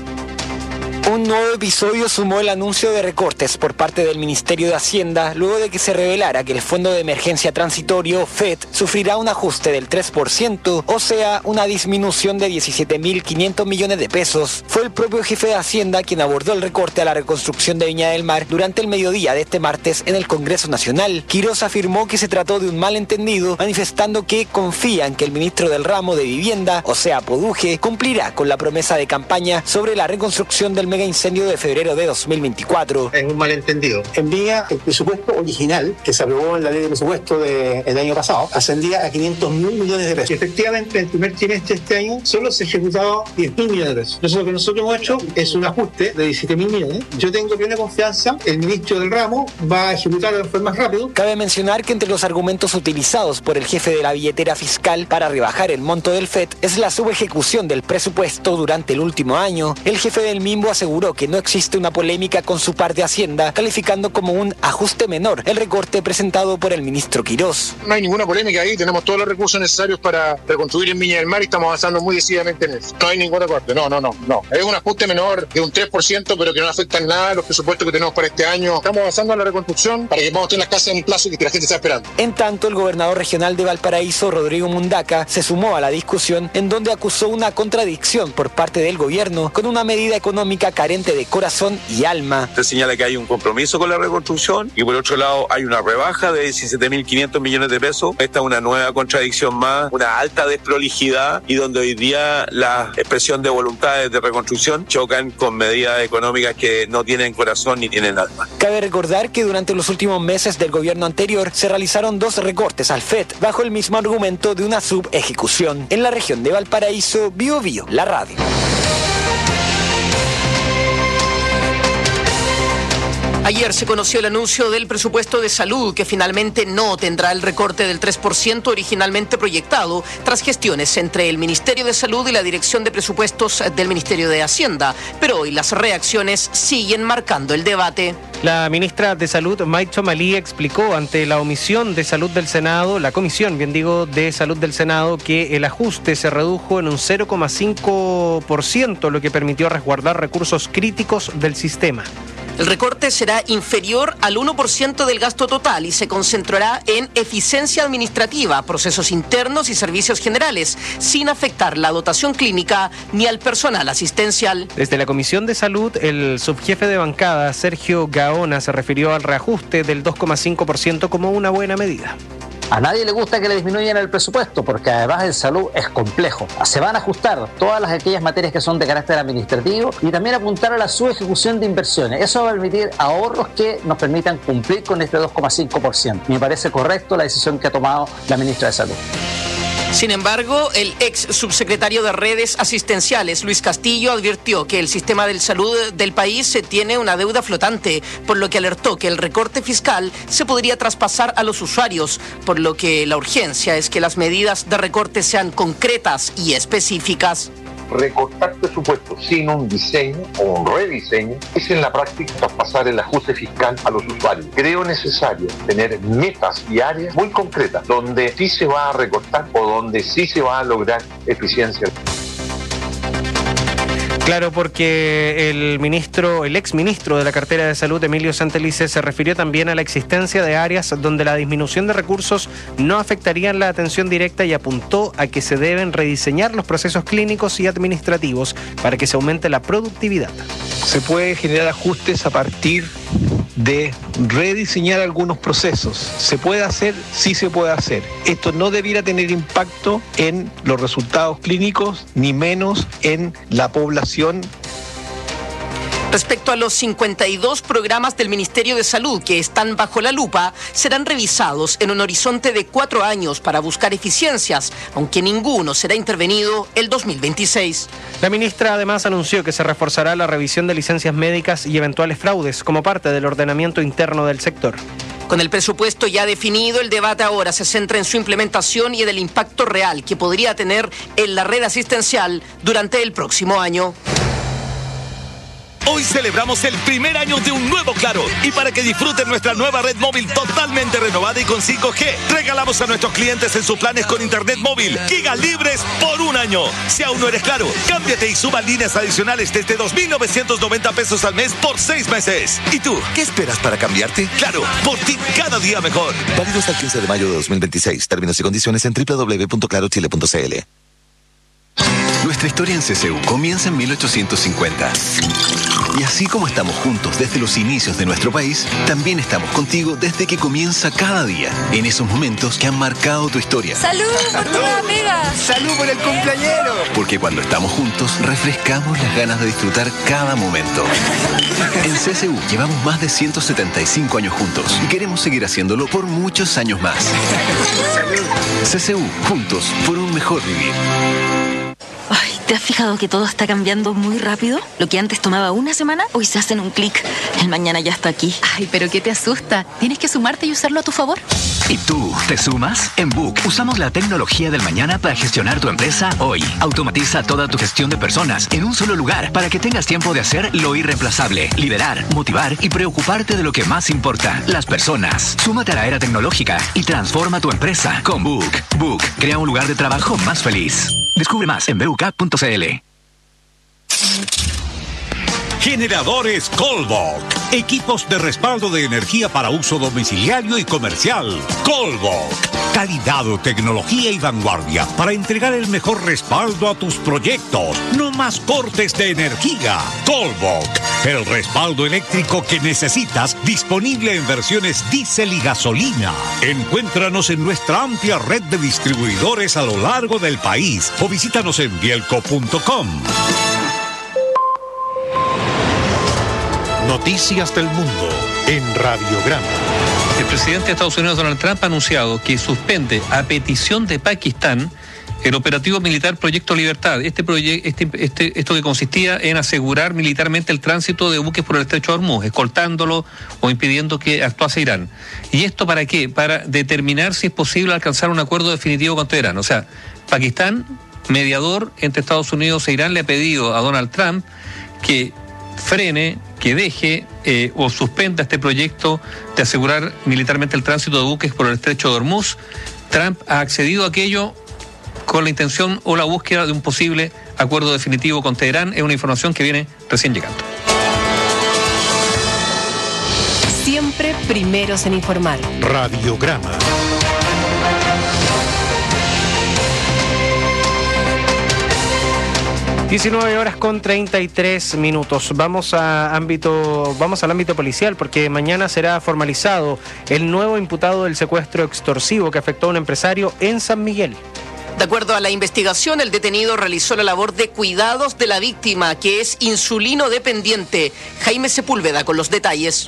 Un nuevo episodio sumó el anuncio de recortes por parte del Ministerio de Hacienda luego de que se revelara que el Fondo de Emergencia Transitorio, F E T, sufrirá un ajuste del tres por ciento, o sea, una disminución de diecisiete mil quinientos millones de pesos. Fue el propio jefe de Hacienda quien abordó el recorte a la reconstrucción de Viña del Mar durante el mediodía de este martes en el Congreso Nacional. Quirós afirmó que se trató de un malentendido, manifestando que confía en que el ministro del ramo de Vivienda, o sea, Poduje, cumplirá con la promesa de campaña sobre la reconstrucción del mega incendio de febrero de dos mil veinticuatro. Es un malentendido. En Viña, el presupuesto original que se aprobó en la ley de presupuesto del año pasado ascendía a quinientos mil millones de pesos. Y efectivamente, en el primer trimestre de este año solo se ejecutaron diez mil millones de pesos. Entonces, lo que nosotros hemos hecho es un ajuste de diecisiete mil millones. Yo tengo plena confianza, el ministro del ramo va a ejecutarlo de forma más rápido. Cabe mencionar que entre los argumentos utilizados por el jefe de la billetera fiscal para rebajar el monto del F E T es la subejecución del presupuesto durante el último año. El jefe del MIMBO aseguró que no existe una polémica con su par de Hacienda, calificando como un ajuste menor el recorte presentado por el ministro Quirós. No hay ninguna polémica ahí, tenemos todos los recursos necesarios para reconstruir en Viña del Mar y estamos avanzando muy decididamente en eso. No hay ningún recorte, no, no, no, no. Es un ajuste menor de un tres por ciento, pero que no afecta en nada los presupuestos que tenemos para este año. Estamos avanzando en la reconstrucción para que podamos tener las casas en el plazo que la gente está esperando. En tanto, el gobernador regional de Valparaíso, Rodrigo Mondaca, se sumó a la discusión en donde acusó una contradicción por parte del gobierno con una medida económica carente de corazón y alma. Se señala que hay un compromiso con la reconstrucción y por otro lado hay una rebaja de diecisiete mil quinientos millones de pesos. Esta es una nueva contradicción más, una alta desprolijidad y donde hoy día la expresión de voluntades de reconstrucción chocan con medidas económicas que no tienen corazón ni tienen alma. Cabe recordar que durante los últimos meses del gobierno anterior se realizaron dos recortes al F E T bajo el mismo argumento de una subejecución. En la región de Valparaíso, Biobío, la radio. Ayer se conoció el anuncio del presupuesto de salud, que finalmente no tendrá el recorte del tres por ciento originalmente proyectado, tras gestiones entre el Ministerio de Salud y la Dirección de Presupuestos del Ministerio de Hacienda. Pero hoy las reacciones siguen marcando el debate. La ministra de Salud, Mike Chomalí, explicó ante la Omisión de Salud del Senado, la Comisión, bien digo, de Salud del Senado, que el ajuste se redujo en un cero coma cinco por ciento, lo que permitió resguardar recursos críticos del sistema. El recorte será inferior al uno por ciento del gasto total y se concentrará en eficiencia administrativa, procesos internos y servicios generales, sin afectar la dotación clínica ni al personal asistencial. Desde la Comisión de Salud, el subjefe de bancada, Sergio Gaona, se refirió al reajuste del dos coma cinco por ciento como una buena medida. A nadie le gusta que le disminuyan el presupuesto porque además en salud es complejo. Se van a ajustar todas las, aquellas materias que son de carácter administrativo y también apuntar a la subejecución de inversiones. Eso va a permitir ahorros que nos permitan cumplir con este dos coma cinco por ciento. Me parece correcto la decisión que ha tomado la ministra de Salud. Sin embargo, el ex subsecretario de Redes Asistenciales, Luis Castillo, advirtió que el sistema de salud del país tiene una deuda flotante, por lo que alertó que el recorte fiscal se podría traspasar a los usuarios, por lo que la urgencia es que las medidas de recorte sean concretas y específicas. Recortar presupuesto sin un diseño o un rediseño es en la práctica traspasar el ajuste fiscal a los usuarios. Creo necesario tener metas y áreas muy concretas donde sí se va a recortar o donde sí se va a lograr eficiencia. Claro, porque el ministro, el exministro de la cartera de Salud, Emilio Santelice, se refirió también a la existencia de áreas donde la disminución de recursos no afectarían la atención directa y apuntó a que se deben rediseñar los procesos clínicos y administrativos para que se aumente la productividad. Se puede generar ajustes a partir de rediseñar algunos procesos. ¿Se puede hacer? Sí se puede hacer. Esto no debiera tener impacto en los resultados clínicos, ni menos en la población. Respecto a los cincuenta y dos programas del Ministerio de Salud que están bajo la lupa, serán revisados en un horizonte de cuatro años para buscar eficiencias, aunque ninguno será intervenido el dos mil veintiséis. La ministra además anunció que se reforzará la revisión de licencias médicas y eventuales fraudes como parte del ordenamiento interno del sector. Con el presupuesto ya definido, el debate ahora se centra en su implementación y en el impacto real que podría tener en la red asistencial durante el próximo año. Hoy celebramos el primer año de un nuevo Claro y para que disfruten nuestra nueva red móvil totalmente renovada y con cinco G, regalamos a nuestros clientes en sus planes con internet móvil gigas libres por un año. Si aún no eres Claro, cámbiate y suba líneas adicionales desde dos mil novecientos noventa pesos al mes por seis meses. ¿Y tú, qué esperas para cambiarte? Claro, por ti cada día mejor. Válido hasta el quince de mayo de dos mil veintiséis. Términos y condiciones en doble u doble u doble u punto claro chile punto c l. Nuestra historia en C C U comienza en mil ochocientos cincuenta. Y así como estamos juntos desde los inicios de nuestro país, también estamos contigo desde que comienza cada día, en esos momentos que han marcado tu historia. ¡Salud por tu amiga! ¡Salud por el cumpleañero! Porque cuando estamos juntos, refrescamos las ganas de disfrutar cada momento. En C C U llevamos más de ciento setenta y cinco años juntos y queremos seguir haciéndolo por muchos años más. ¡Salud! C C U, juntos por un mejor vivir. Ay, ¿te has fijado que todo está cambiando muy rápido? Lo que antes tomaba una semana, hoy se hace en un clic. El mañana ya está aquí. Ay, pero ¿qué te asusta? Tienes que sumarte y usarlo a tu favor. ¿Y tú, te sumas? En Book usamos la tecnología del mañana para gestionar tu empresa hoy. Automatiza toda tu gestión de personas en un solo lugar para que tengas tiempo de hacer lo irreemplazable, liderar, motivar y preocuparte de lo que más importa, las personas. Súmate a la era tecnológica y transforma tu empresa con Book. Book crea un lugar de trabajo más feliz. Descubre más en b u k punto c l. Generadores Colbok. Equipos de respaldo de energía para uso domiciliario y comercial. Colbok. Calidad, tecnología y vanguardia para entregar el mejor respaldo a tus proyectos. No más cortes de energía. Colbok. El respaldo eléctrico que necesitas, disponible en versiones diésel y gasolina. Encuéntranos en nuestra amplia red de distribuidores a lo largo del país o visítanos en bielco punto com. Noticias del mundo en Radiograma. El presidente de Estados Unidos, Donald Trump, ha anunciado que suspende, a petición de Pakistán, el operativo militar Proyecto Libertad, este, proye este, este esto que consistía en asegurar militarmente el tránsito de buques por el estrecho de Hormuz, escoltándolo o impidiendo que actuase Irán. ¿Y esto para qué? Para determinar si es posible alcanzar un acuerdo definitivo con Teherán. O sea, Pakistán, mediador entre Estados Unidos e Irán, le ha pedido a Donald Trump que frene, que deje eh, o suspenda este proyecto de asegurar militarmente el tránsito de buques por el estrecho de Hormuz. Trump ha accedido a aquello con la intención o la búsqueda de un posible acuerdo definitivo con Teherán. Es una información que viene recién llegando. Siempre primeros en informar. Radiograma. diecinueve horas con treinta y tres minutos. Vamos a ámbito, vamos al ámbito policial porque mañana será formalizado el nuevo imputado del secuestro extorsivo que afectó a un empresario en San Miguel. De acuerdo a la investigación, el detenido realizó la labor de cuidados de la víctima, que es insulino dependiente. Jaime Sepúlveda con los detalles.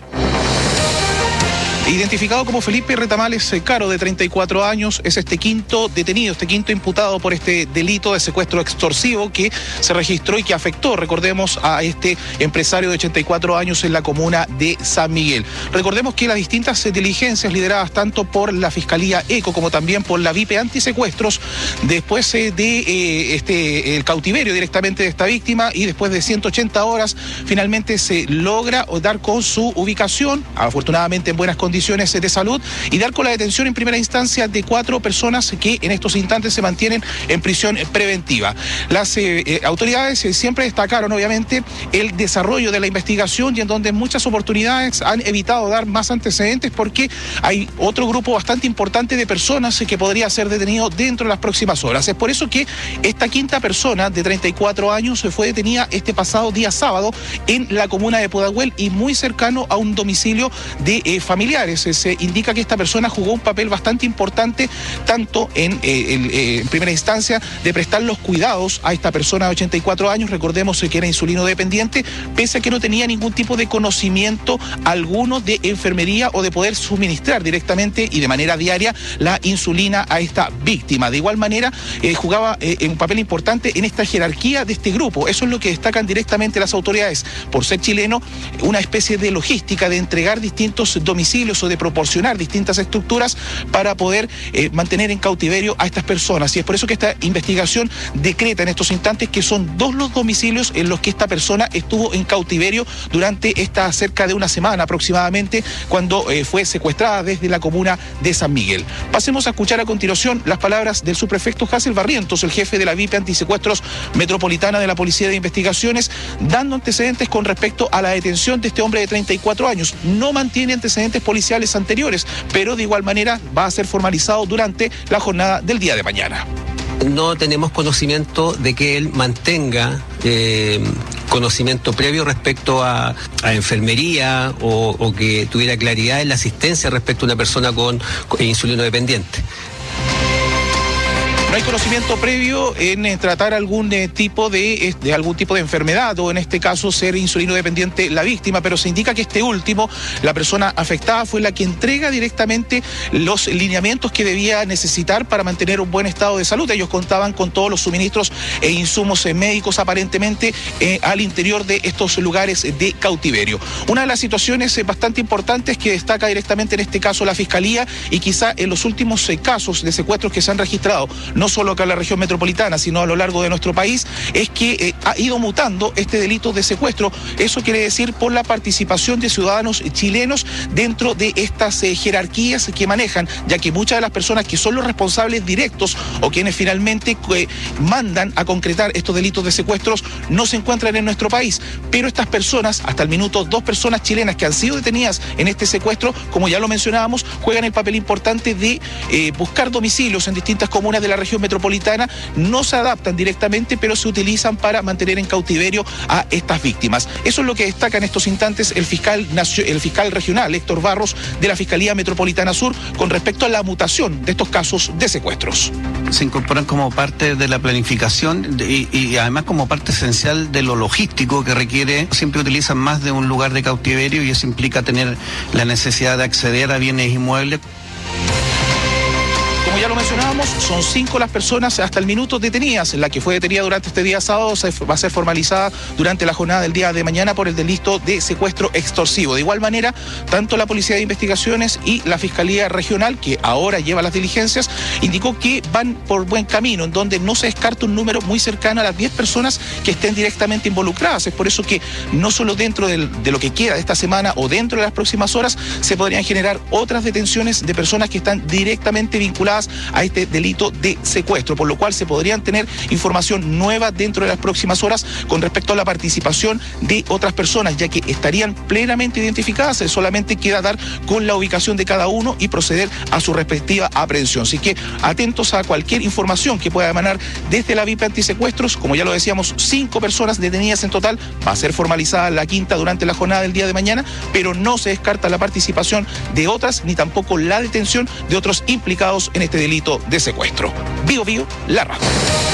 Identificado como Felipe Retamales Caro, de treinta y cuatro años, es este quinto detenido, este quinto imputado por este delito de secuestro extorsivo que se registró y que afectó, recordemos, a este empresario de ochenta y cuatro años en la comuna de San Miguel. Recordemos que las distintas diligencias lideradas tanto por la Fiscalía ECO como también por la VIP Antisecuestros, después de eh, este, el cautiverio directamente de esta víctima y después de ciento ochenta horas, finalmente se logra dar con su ubicación, afortunadamente en buenas condiciones de salud, y dar con la detención en primera instancia de cuatro personas que en estos instantes se mantienen en prisión preventiva. Las eh, eh, autoridades eh, siempre destacaron obviamente el desarrollo de la investigación y en donde en muchas oportunidades han evitado dar más antecedentes porque hay otro grupo bastante importante de personas eh, que podría ser detenido dentro de las próximas horas. Es por eso que esta quinta persona de treinta y cuatro años fue detenida este pasado día sábado en la comuna de Pudahuel y muy cercano a un domicilio de eh, familiares. Se indica que esta persona jugó un papel bastante importante tanto en, eh, el, eh, en primera instancia de prestar los cuidados a esta persona de ochenta y cuatro años, recordemos que era insulino dependiente, pese a que no tenía ningún tipo de conocimiento alguno de enfermería o de poder suministrar directamente y de manera diaria la insulina a esta víctima. De igual manera eh, jugaba eh, un papel importante en esta jerarquía de este grupo. Eso es lo que destacan directamente las autoridades, por ser chileno, una especie de logística de entregar distintos domicilios o de proporcionar distintas estructuras para poder eh, mantener en cautiverio a estas personas. Y es por eso que esta investigación decreta en estos instantes que son dos los domicilios en los que esta persona estuvo en cautiverio durante esta cerca de una semana aproximadamente, cuando eh, fue secuestrada desde la comuna de San Miguel. Pasemos a escuchar a continuación las palabras del subprefecto Hazel Barrientos, el jefe de la VIP Antisecuestros Metropolitana de la Policía de Investigaciones, dando antecedentes con respecto a la detención de este hombre de treinta y cuatro años. No mantiene antecedentes policiales anteriores, pero de igual manera va a ser formalizado durante la jornada del día de mañana. No tenemos conocimiento de que él mantenga eh, conocimiento previo respecto a, a enfermería o, o que tuviera claridad en la asistencia respecto a una persona con, con insulino dependiente. No hay conocimiento previo en eh, tratar algún eh, tipo de, eh, de algún tipo de enfermedad o en este caso ser insulino dependiente la víctima, pero se indica que este último, la persona afectada, fue la que entrega directamente los lineamientos que debía necesitar para mantener un buen estado de salud. Ellos contaban con todos los suministros e insumos eh, médicos aparentemente eh, al interior de estos lugares de cautiverio. Una de las situaciones eh, bastante importantes que destaca directamente en este caso la Fiscalía y quizá en los últimos eh, casos de secuestros que se han registrado, no solo acá en la región metropolitana, sino a lo largo de nuestro país, es que eh, ha ido mutando este delito de secuestro. Eso quiere decir por la participación de ciudadanos chilenos dentro de estas eh, jerarquías que manejan, ya que muchas de las personas que son los responsables directos o quienes finalmente eh, mandan a concretar estos delitos de secuestros no se encuentran en nuestro país. Pero estas personas, hasta el minuto, dos personas chilenas que han sido detenidas en este secuestro, como ya lo mencionábamos, juegan el papel importante de eh, buscar domicilios en distintas comunas de la región metropolitana, no se adaptan directamente, pero se utilizan para mantener en cautiverio a estas víctimas. Eso es lo que destaca en estos instantes el fiscal, el fiscal regional, Héctor Barros, de la Fiscalía Metropolitana Sur, con respecto a la mutación de estos casos de secuestros. Se incorporan como parte de la planificación y, y además como parte esencial de lo logístico que requiere. Siempre utilizan más de un lugar de cautiverio y eso implica tener la necesidad de acceder a bienes inmuebles. Como ya lo mencionábamos, son cinco las personas hasta el minuto detenidas. La que fue detenida durante este día sábado se va a ser formalizada durante la jornada del día de mañana por el delito de secuestro extorsivo. De igual manera, tanto la Policía de Investigaciones y la Fiscalía Regional, que ahora lleva las diligencias, indicó que van por buen camino, en donde no se descarta un número muy cercano a las diez personas que estén directamente involucradas. Es por eso que no solo dentro del, de lo que queda de esta semana o dentro de las próximas horas se podrían generar otras detenciones de personas que están directamente vinculadas a este delito de secuestro, por lo cual se podrían tener información nueva dentro de las próximas horas con respecto a la participación de otras personas, ya que estarían plenamente identificadas. Solamente queda dar con la ubicación de cada uno y proceder a su respectiva aprehensión. Así que atentos a cualquier información que pueda emanar desde la V I P Antisecuestros. Como ya lo decíamos, cinco personas detenidas en total. Va a ser formalizada la quinta durante la jornada del día de mañana, pero no se descarta la participación de otras ni tampoco la detención de otros implicados en este delito de secuestro. Bio Bio, la radio.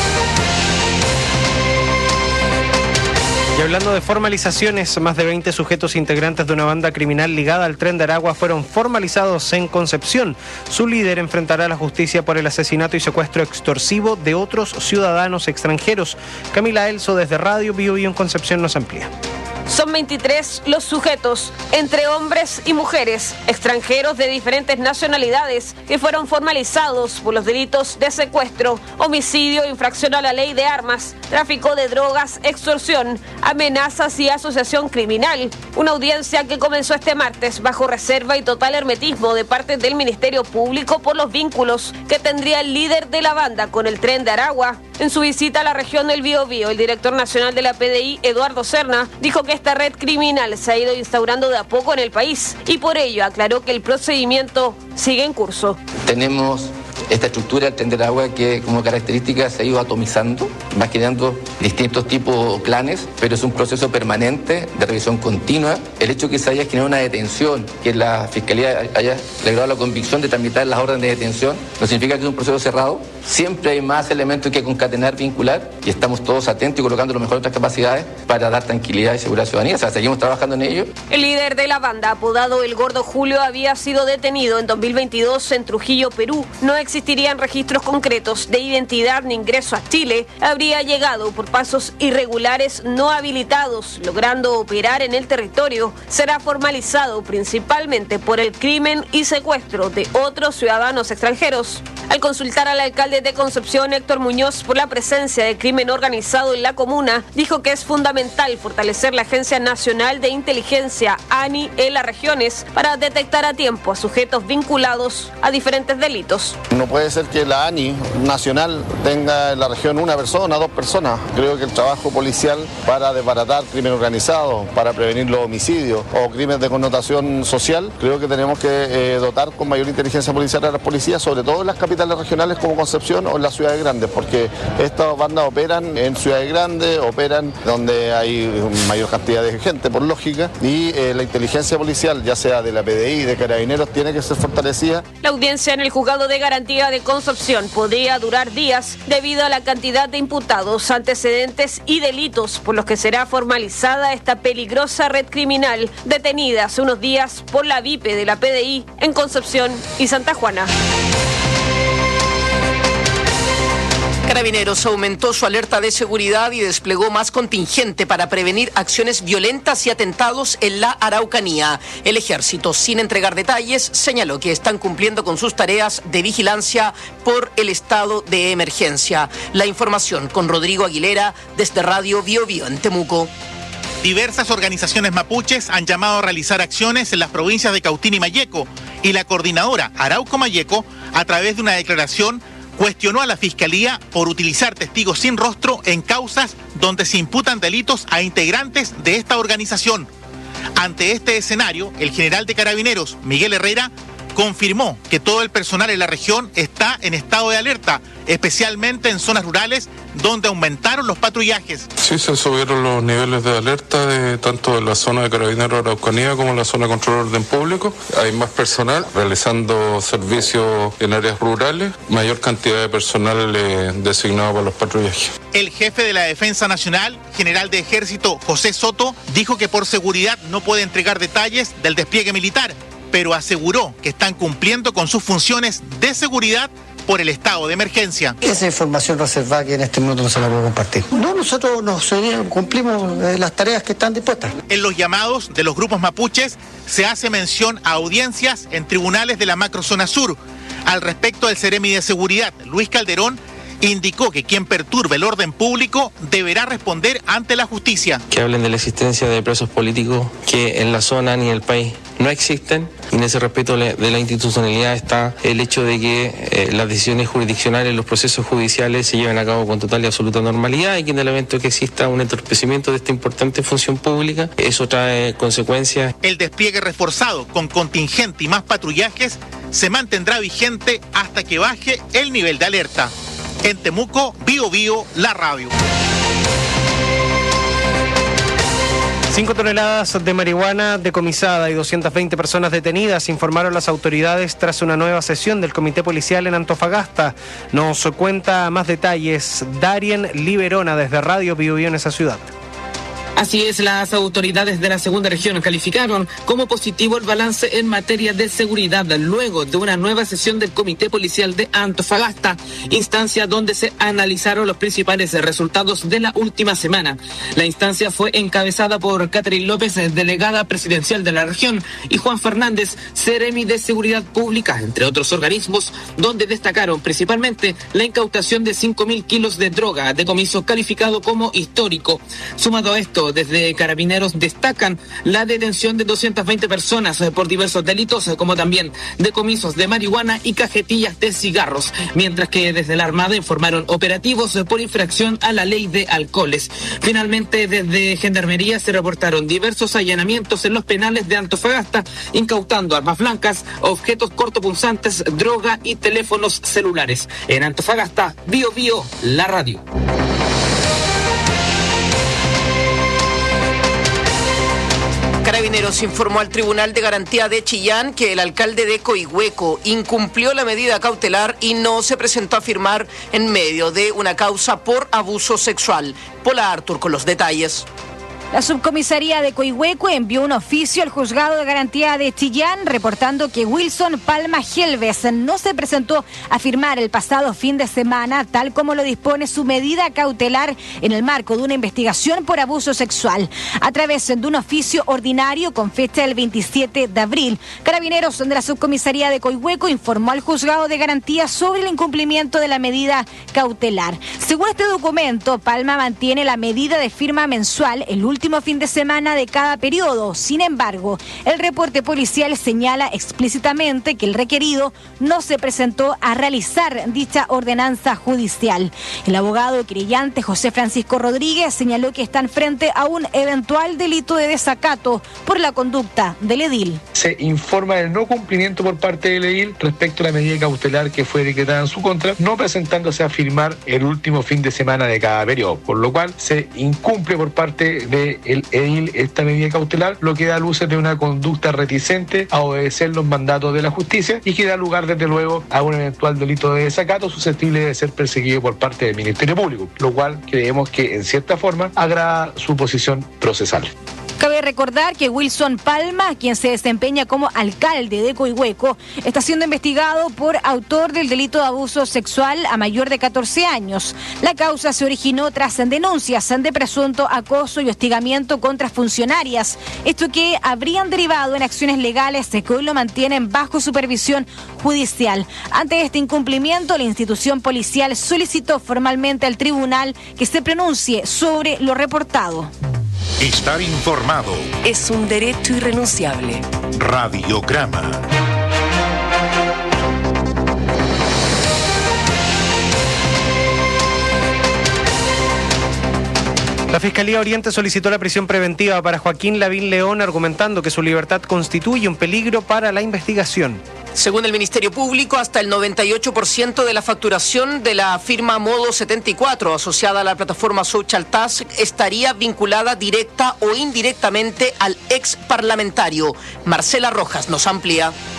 Y hablando de formalizaciones, más de veinte sujetos integrantes de una banda criminal ligada al Tren de Aragua fueron formalizados en Concepción. Su líder enfrentará a la justicia por el asesinato y secuestro extorsivo de otros ciudadanos extranjeros. Camila Elso desde Radio Bio Bio en Concepción nos amplía. Son veintitrés los sujetos, entre hombres y mujeres, extranjeros de diferentes nacionalidades, que fueron formalizados por los delitos de secuestro, homicidio, infracción a la ley de armas, tráfico de drogas, extorsión, amenazas y asociación criminal. Una audiencia que comenzó este martes bajo reserva y total hermetismo de parte del Ministerio Público por los vínculos que tendría el líder de la banda con el Tren de Aragua. En su visita a la región del Biobío, el director nacional de la P D I, Eduardo Serna, dijo que esta red criminal se ha ido instaurando de a poco en el país y por ello aclaró que el procedimiento sigue en curso. Tenemos esta estructura del Tren de Aragua que como característica se ha ido atomizando, va creando distintos tipos de clanes, pero es un proceso permanente de revisión continua. El hecho de que se haya generado una detención, que la Fiscalía haya logrado la convicción de tramitar las órdenes de detención, no significa que es un proceso cerrado. Siempre hay más elementos que concatenar, vincular, y estamos todos atentos y colocando lo mejor de nuestras capacidades para dar tranquilidad y seguridad a la ciudadanía. O sea, seguimos trabajando en ello. El líder de la banda, apodado El Gordo Julio, había sido detenido en dos mil veintidós en Trujillo, Perú. No existirían registros concretos de identidad ni ingreso a Chile. Habría llegado por pasos irregulares no habilitados, logrando operar en el territorio. Será formalizado principalmente por el crimen y secuestro de otros ciudadanos extranjeros. Al consultar al alcalde de Concepción, Héctor Muñoz, por la presencia de crimen organizado en la comuna, dijo que es fundamental fortalecer la Agencia Nacional de Inteligencia, A N I, en las regiones para detectar a tiempo a sujetos vinculados a diferentes delitos. No puede ser que la A N I nacional tenga en la región una persona, dos personas. Creo que el trabajo policial para desbaratar crimen organizado, para prevenir los homicidios o crímenes de connotación social, creo que tenemos que eh, dotar con mayor inteligencia policial a las policías, sobre todo en las capitales regionales como Concepción o en las ciudades grandes, porque estas bandas operan en ciudades grandes, operan donde hay mayor cantidad de gente, por lógica, y eh, la inteligencia policial, ya sea de la P D I, de Carabineros, tiene que ser fortalecida. La audiencia en el Juzgado de Garantía de Concepción podría durar días debido a la cantidad de imputados, antecedentes y delitos por los que será formalizada esta peligrosa red criminal detenida hace unos días por la V I P de la P D I en Concepción y Santa Juana. Carabineros aumentó su alerta de seguridad y desplegó más contingente para prevenir acciones violentas y atentados en la Araucanía. El ejército, sin entregar detalles, señaló que están cumpliendo con sus tareas de vigilancia por el estado de emergencia. La información con Rodrigo Aguilera desde Radio Bio Bio en Temuco. Diversas organizaciones mapuches han llamado a realizar acciones en las provincias de Cautín y Malleco, y la coordinadora Arauco Malleco, a través de una declaración, cuestionó a la Fiscalía por utilizar testigos sin rostro en causas donde se imputan delitos a integrantes de esta organización. Ante este escenario, el general de Carabineros, Miguel Herrera, confirmó que todo el personal en la región está en estado de alerta, especialmente en zonas rurales donde aumentaron los patrullajes. Sí, se subieron los niveles de alerta de tanto de la zona de Carabineros Araucanía como en la zona de control de orden público. Hay más personal realizando servicios en áreas rurales, mayor cantidad de personal eh, designado para los patrullajes. El jefe de la Defensa Nacional, general de Ejército José Soto, dijo que por seguridad no puede entregar detalles del despliegue militar, pero aseguró que están cumpliendo con sus funciones de seguridad por el estado de emergencia. Esa información reservada que en este momento no se la puedo compartir. No, nosotros nos cumplimos las tareas que están dispuestas. En los llamados de los grupos mapuches se hace mención a audiencias en tribunales de la macrozona sur. Al respecto, del Seremi de Seguridad, Luis Calderón, indicó que quien perturbe el orden público deberá responder ante la justicia. Que hablen de la existencia de presos políticos que en la zona ni en el país no existen. Y en ese respeto de la institucionalidad está el hecho de que eh, las decisiones jurisdiccionales, los procesos judiciales se lleven a cabo con total y absoluta normalidad y que en el evento que exista un entorpecimiento de esta importante función pública, eso trae consecuencias. El despliegue reforzado con contingente y más patrullajes se mantendrá vigente hasta que baje el nivel de alerta. En Temuco, Bio Bio, la radio. Cinco toneladas de marihuana decomisada y doscientas veinte personas detenidas, informaron las autoridades tras una nueva sesión del Comité Policial en Antofagasta. Nos cuenta más detalles Darien Liberona desde Radio Bio Bio en esa ciudad. Así es, las autoridades de la segunda región calificaron como positivo el balance en materia de seguridad luego de una nueva sesión del Comité Policial de Antofagasta, instancia donde se analizaron los principales resultados de la última semana. La instancia fue encabezada por Catherine López, delegada presidencial de la región, y Juan Fernández, Seremi de Seguridad Pública, entre otros organismos, donde destacaron principalmente la incautación de cinco mil kilos de droga, decomiso calificado como histórico. Sumado a esto, desde Carabineros destacan la detención de doscientas veinte personas por diversos delitos, como también decomisos de marihuana y cajetillas de cigarros, mientras que desde la Armada informaron operativos por infracción a la ley de alcoholes. Finalmente, desde Gendarmería se reportaron diversos allanamientos en los penales de Antofagasta, incautando armas blancas, objetos cortopunzantes, droga y teléfonos celulares. En Antofagasta, Bio Bio, la radio. Carabineros informó al Tribunal de Garantía de Chillán que el alcalde de Coihueco incumplió la medida cautelar y no se presentó a firmar en medio de una causa por abuso sexual. Pola Artur con los detalles. La subcomisaría de Coihueco envió un oficio al juzgado de garantía de Chillán reportando que Wilson Palma Helves no se presentó a firmar el pasado fin de semana, tal como lo dispone su medida cautelar en el marco de una investigación por abuso sexual. A través de un oficio ordinario con fecha del veintisiete de abril, Carabineros de la subcomisaría de Coihueco informó al juzgado de garantía sobre el incumplimiento de la medida cautelar. Según este documento, Palma mantiene la medida de firma mensual el último último fin de semana de cada periodo. Sin embargo, el reporte policial señala explícitamente que el requerido no se presentó a realizar dicha ordenanza judicial. El abogado querellante José Francisco Rodríguez señaló que están frente a un eventual delito de desacato por la conducta del edil. Se informa del no cumplimiento por parte del edil respecto a la medida cautelar que fue decretada en su contra, no presentándose a firmar el último fin de semana de cada periodo, por lo cual se incumple por parte de el edil esta medida cautelar, lo que da luces de una conducta reticente a obedecer los mandatos de la justicia y que da lugar desde luego a un eventual delito de desacato susceptible de ser perseguido por parte del Ministerio Público, lo cual creemos que en cierta forma agrava su posición procesal. Cabe recordar que Wilson Palma, quien se desempeña como alcalde de Coihueco, está siendo investigado por autor del delito de abuso sexual a mayor de catorce años. La causa se originó tras denuncias de presunto acoso y hostigamiento contra funcionarias, esto que habrían derivado en acciones legales que hoy lo mantienen bajo supervisión judicial. Ante este incumplimiento, la institución policial solicitó formalmente al tribunal que se pronuncie sobre lo reportado. Estar informado es un derecho irrenunciable. Radiograma. La Fiscalía Oriente solicitó la prisión preventiva para Joaquín Lavín León, argumentando que su libertad constituye un peligro para la investigación. Según el Ministerio Público, hasta el noventa y ocho por ciento de la facturación de la firma Modo setenta y cuatro, asociada a la plataforma Social Task, estaría vinculada directa o indirectamente al ex parlamentario. Marcela Rojas nos amplía.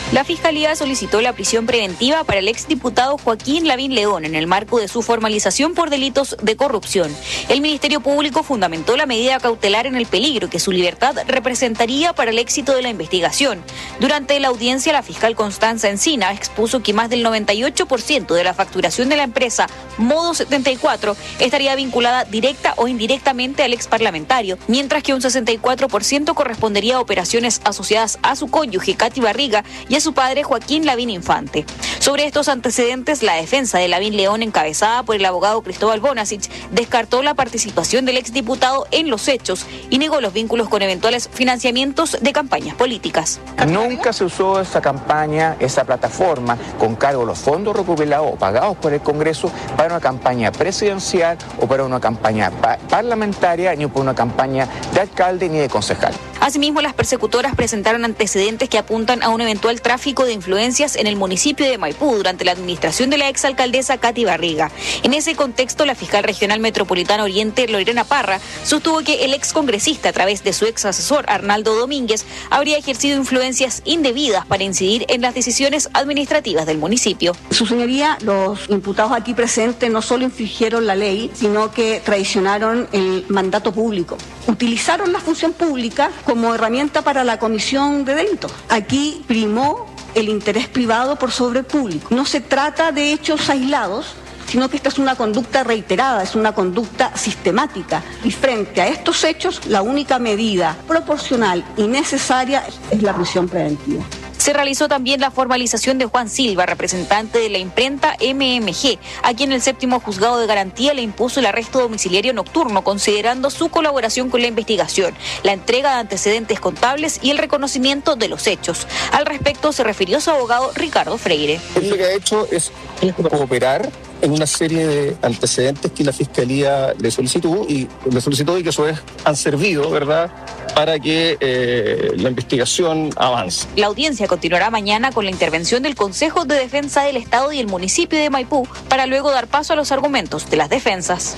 La Fiscalía solicitó la prisión preventiva para el exdiputado Joaquín Lavín León en el marco de su formalización por delitos de corrupción. El Ministerio Público fundamentó la medida cautelar en el peligro que su libertad representaría para el éxito de la investigación. Durante la audiencia, la fiscal Constanza Encina expuso que más del noventa y ocho por ciento de la facturación de la empresa Modo setenta y cuatro estaría vinculada directa o indirectamente al exparlamentario, mientras que un sesenta y cuatro por ciento correspondería a operaciones asociadas a su cónyuge Katy Barriga y a su padre Joaquín Lavín Infante. Sobre estos antecedentes, la defensa de Lavín León, encabezada por el abogado Cristóbal Bonasic, descartó la participación del exdiputado en los hechos y negó los vínculos con eventuales financiamientos de campañas políticas. Nunca se usó esa campaña, esa plataforma, con cargo a los fondos recopilados o pagados por el Congreso para una campaña presidencial o para una campaña pa- parlamentaria, ni para una campaña de alcalde ni de concejal. Asimismo, las persecutoras presentaron antecedentes que apuntan a un eventual tráfico de influencias en el municipio de Maipú durante la administración de la exalcaldesa Katy Barriga. En ese contexto, la fiscal regional metropolitana Oriente, Lorena Parra, sostuvo que el excongresista, a través de su ex asesor Arnaldo Domínguez, habría ejercido influencias indebidas para incidir en las decisiones administrativas del municipio. Su señoría, los imputados aquí presentes no solo infringieron la ley, sino que traicionaron el mandato público. Utilizaron la función pública como herramienta para la comisión de delitos. Aquí primó el interés privado por sobre el público. No se trata de hechos aislados, sino que esta es una conducta reiterada, es una conducta sistemática. Y frente a estos hechos, la única medida proporcional y necesaria es la prisión preventiva. Se realizó también la formalización de Juan Silva, representante de la imprenta M M G, a quien el séptimo juzgado de garantía le impuso el arresto domiciliario nocturno, considerando su colaboración con la investigación, la entrega de antecedentes contables y el reconocimiento de los hechos. Al respecto se refirió su abogado Ricardo Freire. Lo que ha hecho es cooperar en una serie de antecedentes que la Fiscalía le solicitó y le solicitó y que a su vez han servido, ¿verdad?, para que eh, la investigación avance. La audiencia continuará mañana con la intervención del Consejo de Defensa del Estado y el municipio de Maipú, para luego dar paso a los argumentos de las defensas.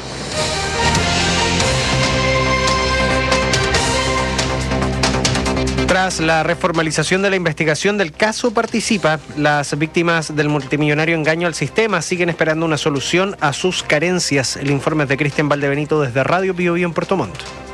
Tras la reformalización de la investigación del caso Participa, las víctimas del multimillonario engaño al sistema siguen esperando una solución a sus carencias. El informe es de Cristian Valdebenito desde Radio Bio Bio en Puerto Montt.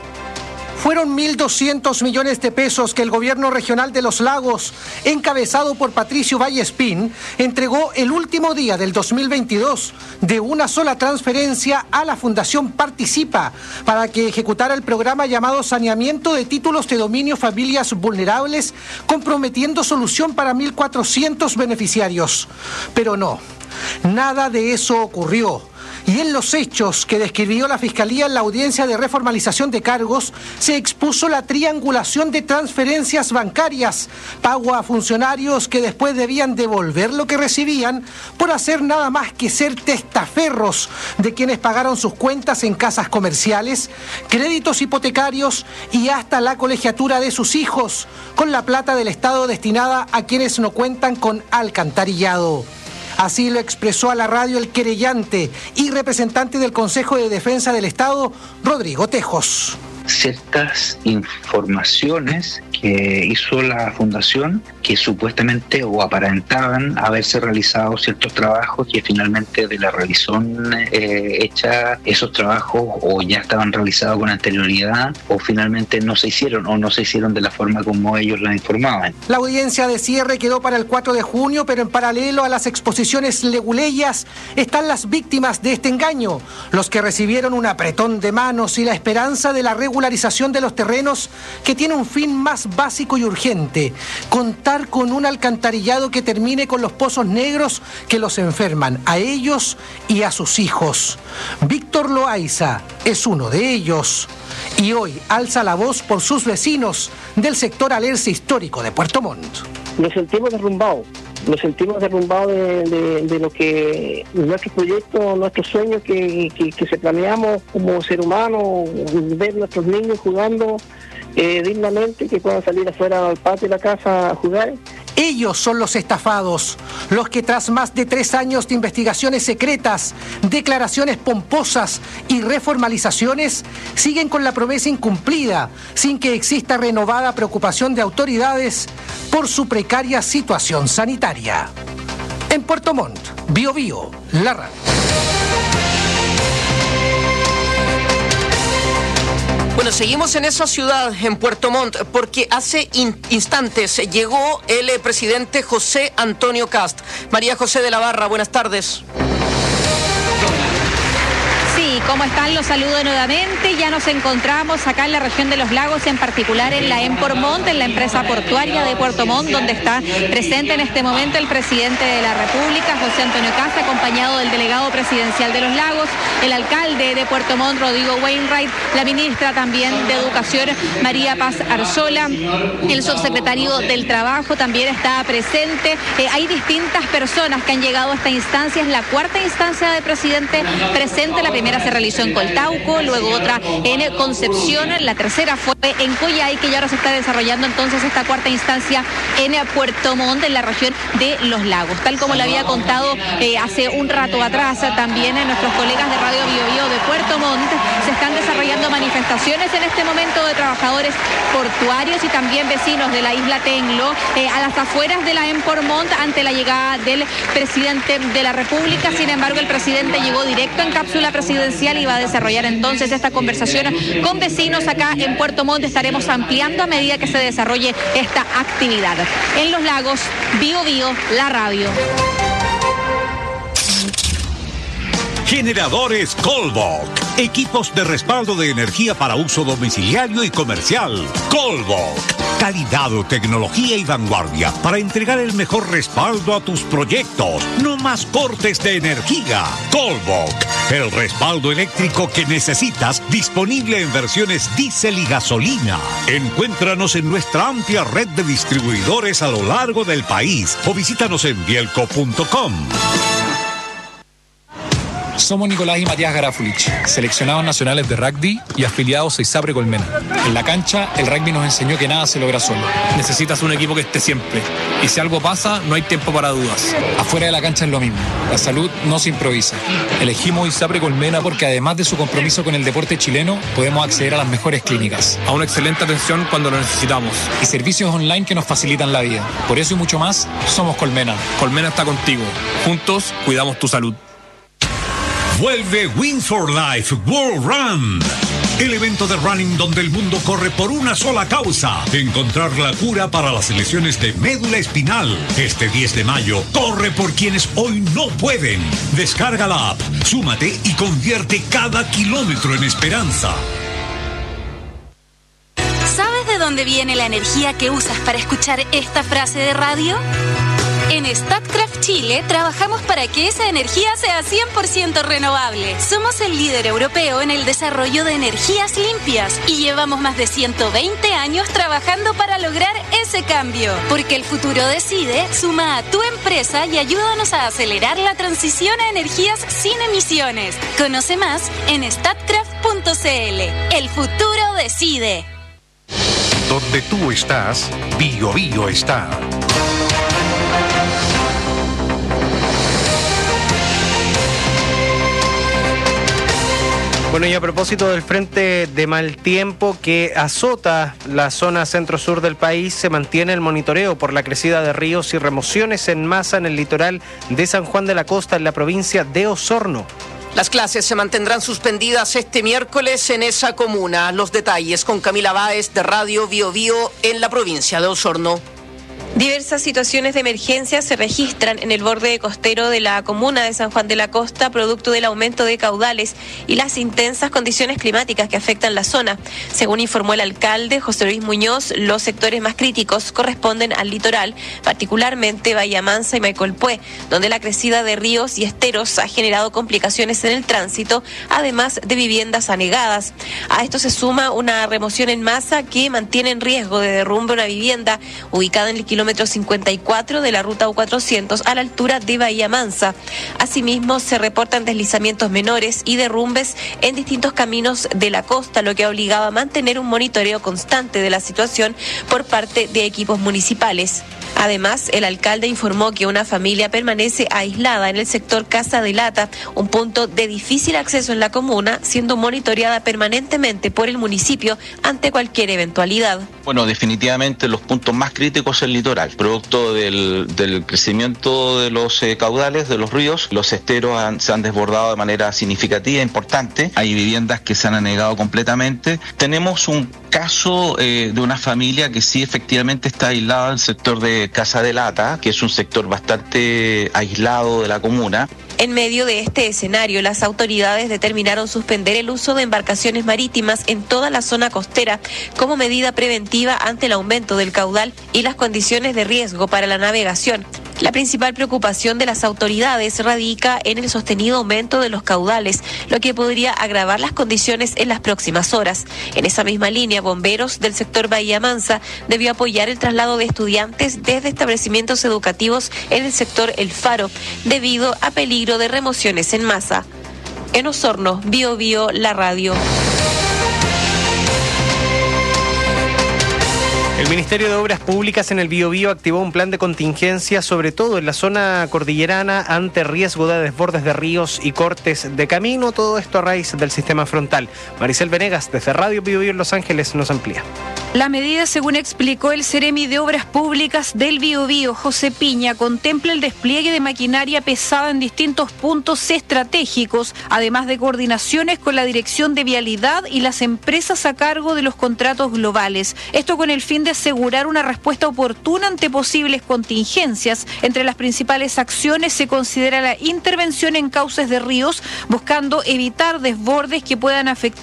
Fueron mil doscientos millones de pesos que el gobierno regional de Los Lagos, encabezado por Patricio Vallespín, entregó el último día del dos mil veintidós de una sola transferencia a la Fundación Participa para que ejecutara el programa llamado Saneamiento de Títulos de Dominio Familias Vulnerables, comprometiendo solución para mil cuatrocientos beneficiarios. Pero no, nada de eso ocurrió. Y en los hechos que describió la Fiscalía en la audiencia de reformalización de cargos, se expuso la triangulación de transferencias bancarias, pago a funcionarios que después debían devolver lo que recibían por hacer nada más que ser testaferros de quienes pagaron sus cuentas en casas comerciales, créditos hipotecarios y hasta la colegiatura de sus hijos, con la plata del Estado destinada a quienes no cuentan con alcantarillado. Así lo expresó a la radio el querellante y representante del Consejo de Defensa del Estado, Rodrigo Tejos. Ciertas informaciones que hizo la Fundación que supuestamente o aparentaban haberse realizado ciertos trabajos que finalmente de la revisión eh, hecha, esos trabajos o ya estaban realizados con anterioridad o finalmente no se hicieron o no se hicieron de la forma como ellos la informaban. La audiencia de cierre quedó para el cuatro de junio, pero en paralelo a las exposiciones leguleyas están las víctimas de este engaño, los que recibieron un apretón de manos y la esperanza de la regularización de los terrenos que tiene un fin más básico y urgente: contar con un alcantarillado que termine con los pozos negros que los enferman a ellos y a sus hijos. Víctor Loaiza es uno de ellos y hoy alza la voz por sus vecinos del sector Alerce histórico de Puerto Montt. Nos sentimos derrumbados, nos sentimos derrumbados de, de, de lo que nuestros proyectos, nuestros sueños que, que, que se planeamos como ser humano, ver nuestros niños jugando Eh, dignamente, que puedan salir afuera al patio de la casa a jugar, Ellos son los estafados, los que tras más de tres años de investigaciones secretas, declaraciones pomposas y reformalizaciones, siguen con la promesa incumplida, sin que exista renovada preocupación de autoridades por su precaria situación sanitaria. En Puerto Montt, Bio Bio, la radio. Bueno, seguimos en esa ciudad, en Puerto Montt, porque hace in- instantes llegó el eh, presidente José Antonio Kast. María José de la Barra, buenas tardes. Sí, ¿cómo están? Los saludo nuevamente. Ya nos encontramos acá en la región de los lagos, en particular en la Empor Montt, en la empresa portuaria de Puerto Montt, donde está presente en este momento el presidente de la República, José Antonio Kast, acompañado del delegado presidencial de los lagos, el alcalde de Puerto Montt, Rodrigo Wainwright, la ministra también de Educación, María Paz Arzola, el subsecretario del Trabajo también está presente. Eh, hay distintas personas que han llegado a esta instancia, es la cuarta instancia de presidente presente. La primera se realizó en Coltauco, luego otra en Concepción, la tercera fue en Coyhai, que ya ahora se está desarrollando entonces esta cuarta instancia en Puerto Montt, en la región de los lagos. Tal como le había contado eh, hace un rato atrás, también eh, nuestros colegas de Radio Bio Bio de Puerto Montt, se están desarrollando manifestaciones en este momento de trabajadores portuarios y también vecinos de la isla Tenglo, eh, a las afueras de la Empor Montt, ante la llegada del presidente de la República. Sin embargo, el presidente llegó directo en cápsula presidencial y va a desarrollar entonces esta conversación con vecinos acá en Puerto Montt. Estaremos ampliando a medida que se desarrolle esta actividad. En los lagos, Bio Bio, la radio. Generadores Colbok. Equipos de respaldo de energía para uso domiciliario y comercial. Colbok. Calidad, tecnología y vanguardia para entregar el mejor respaldo a tus proyectos. No más cortes de energía. Colbok. El respaldo eléctrico que necesitas, disponible en versiones diésel y gasolina. Encuéntranos en nuestra amplia red de distribuidores a lo largo del país o visítanos en bielco punto com. Somos Nicolás y Matías Garafulich, seleccionados nacionales de rugby y afiliados a ISAPRE Colmena. En la cancha, el rugby nos enseñó que nada se logra solo. Necesitas un equipo que esté siempre. Y si algo pasa, no hay tiempo para dudas. Afuera de la cancha es lo mismo. La salud no se improvisa. Elegimos ISAPRE Colmena porque además de su compromiso con el deporte chileno, podemos acceder a las mejores clínicas, a una excelente atención cuando lo necesitamos y servicios online que nos facilitan la vida. Por eso y mucho más, somos Colmena. Colmena está contigo. Juntos, cuidamos tu salud. Vuelve Win for Life World Run. El evento de running donde el mundo corre por una sola causa: encontrar la cura para las lesiones de médula espinal. Este diez de mayo, corre por quienes hoy no pueden. Descarga la app, súmate y convierte cada kilómetro en esperanza. ¿Sabes de dónde viene la energía que usas para escuchar esta frase de radio? En Statkraft Chile trabajamos para que esa energía sea cien por ciento renovable. Somos el líder europeo en el desarrollo de energías limpias y llevamos más de ciento veinte años trabajando para lograr ese cambio. Porque el futuro decide, suma a tu empresa y ayúdanos a acelerar la transición a energías sin emisiones. Conoce más en statkraft punto c l. El futuro decide. Donde tú estás, Bio Bio está. Bueno, y a propósito del frente de mal tiempo que azota la zona centro-sur del país, se mantiene el monitoreo por la crecida de ríos y remociones en masa en el litoral de San Juan de la Costa, en la provincia de Osorno. Las clases se mantendrán suspendidas este miércoles en esa comuna. Los detalles con Camila Báez de Radio Bio Bio en la provincia de Osorno. Diversas situaciones de emergencia se registran en el borde costero de la comuna de San Juan de la Costa, producto del aumento de caudales y las intensas condiciones climáticas que afectan la zona. Según informó el alcalde José Luis Muñoz, los sectores más críticos corresponden al litoral, particularmente Bahía Mansa y Maicolpué, donde la crecida de ríos y esteros ha generado complicaciones en el tránsito, además de viviendas anegadas. A esto se suma una remoción en masa que mantiene en riesgo de derrumbe una vivienda ubicada en el kilómetro cincuenta y cuatro de la ruta U cuatrocientos a la altura de Bahía Mansa. Asimismo, se reportan deslizamientos menores y derrumbes en distintos caminos de la costa, lo que ha obligado a mantener un monitoreo constante de la situación por parte de equipos municipales. Además, el alcalde informó que una familia permanece aislada en el sector Casa de Lata, un punto de difícil acceso en la comuna, siendo monitoreada permanentemente por el municipio ante cualquier eventualidad. Bueno, definitivamente los puntos más críticos es el litoral, producto del, del crecimiento de los eh, caudales de los ríos. Los esteros han, se han desbordado de manera significativa, importante. Hay viviendas que se han anegado completamente. Tenemos un caso eh, de una familia que sí efectivamente está aislada en el sector de Casa de Lata, que es un sector bastante aislado de la comuna. En medio de este escenario, las autoridades determinaron suspender el uso de embarcaciones marítimas en toda la zona costera como medida preventiva ante el aumento del caudal y las condiciones de riesgo para la navegación. La principal preocupación de las autoridades radica en el sostenido aumento de los caudales, lo que podría agravar las condiciones en las próximas horas. En esa misma línea, bomberos del sector Bahía Mansa debió apoyar el traslado de estudiantes desde establecimientos educativos en el sector El Faro, debido a peligro de remociones en masa. En Osorno, Bio Bio, la radio. El Ministerio de Obras Públicas en el Biobío activó un plan de contingencia, sobre todo en la zona cordillerana, ante riesgo de desbordes de ríos y cortes de camino. Todo esto a raíz del sistema frontal. Maricel Venegas, desde Radio Biobío en Los Ángeles, nos amplía. La medida, según explicó el Seremi de Obras Públicas del Biobío, José Piña, contempla el despliegue de maquinaria pesada en distintos puntos estratégicos, además de coordinaciones con la Dirección de Vialidad y las empresas a cargo de los contratos globales. Esto con el fin de asegurar una respuesta oportuna ante posibles contingencias. Entre las principales acciones se considera la intervención en cauces de ríos, buscando evitar desbordes que puedan afectar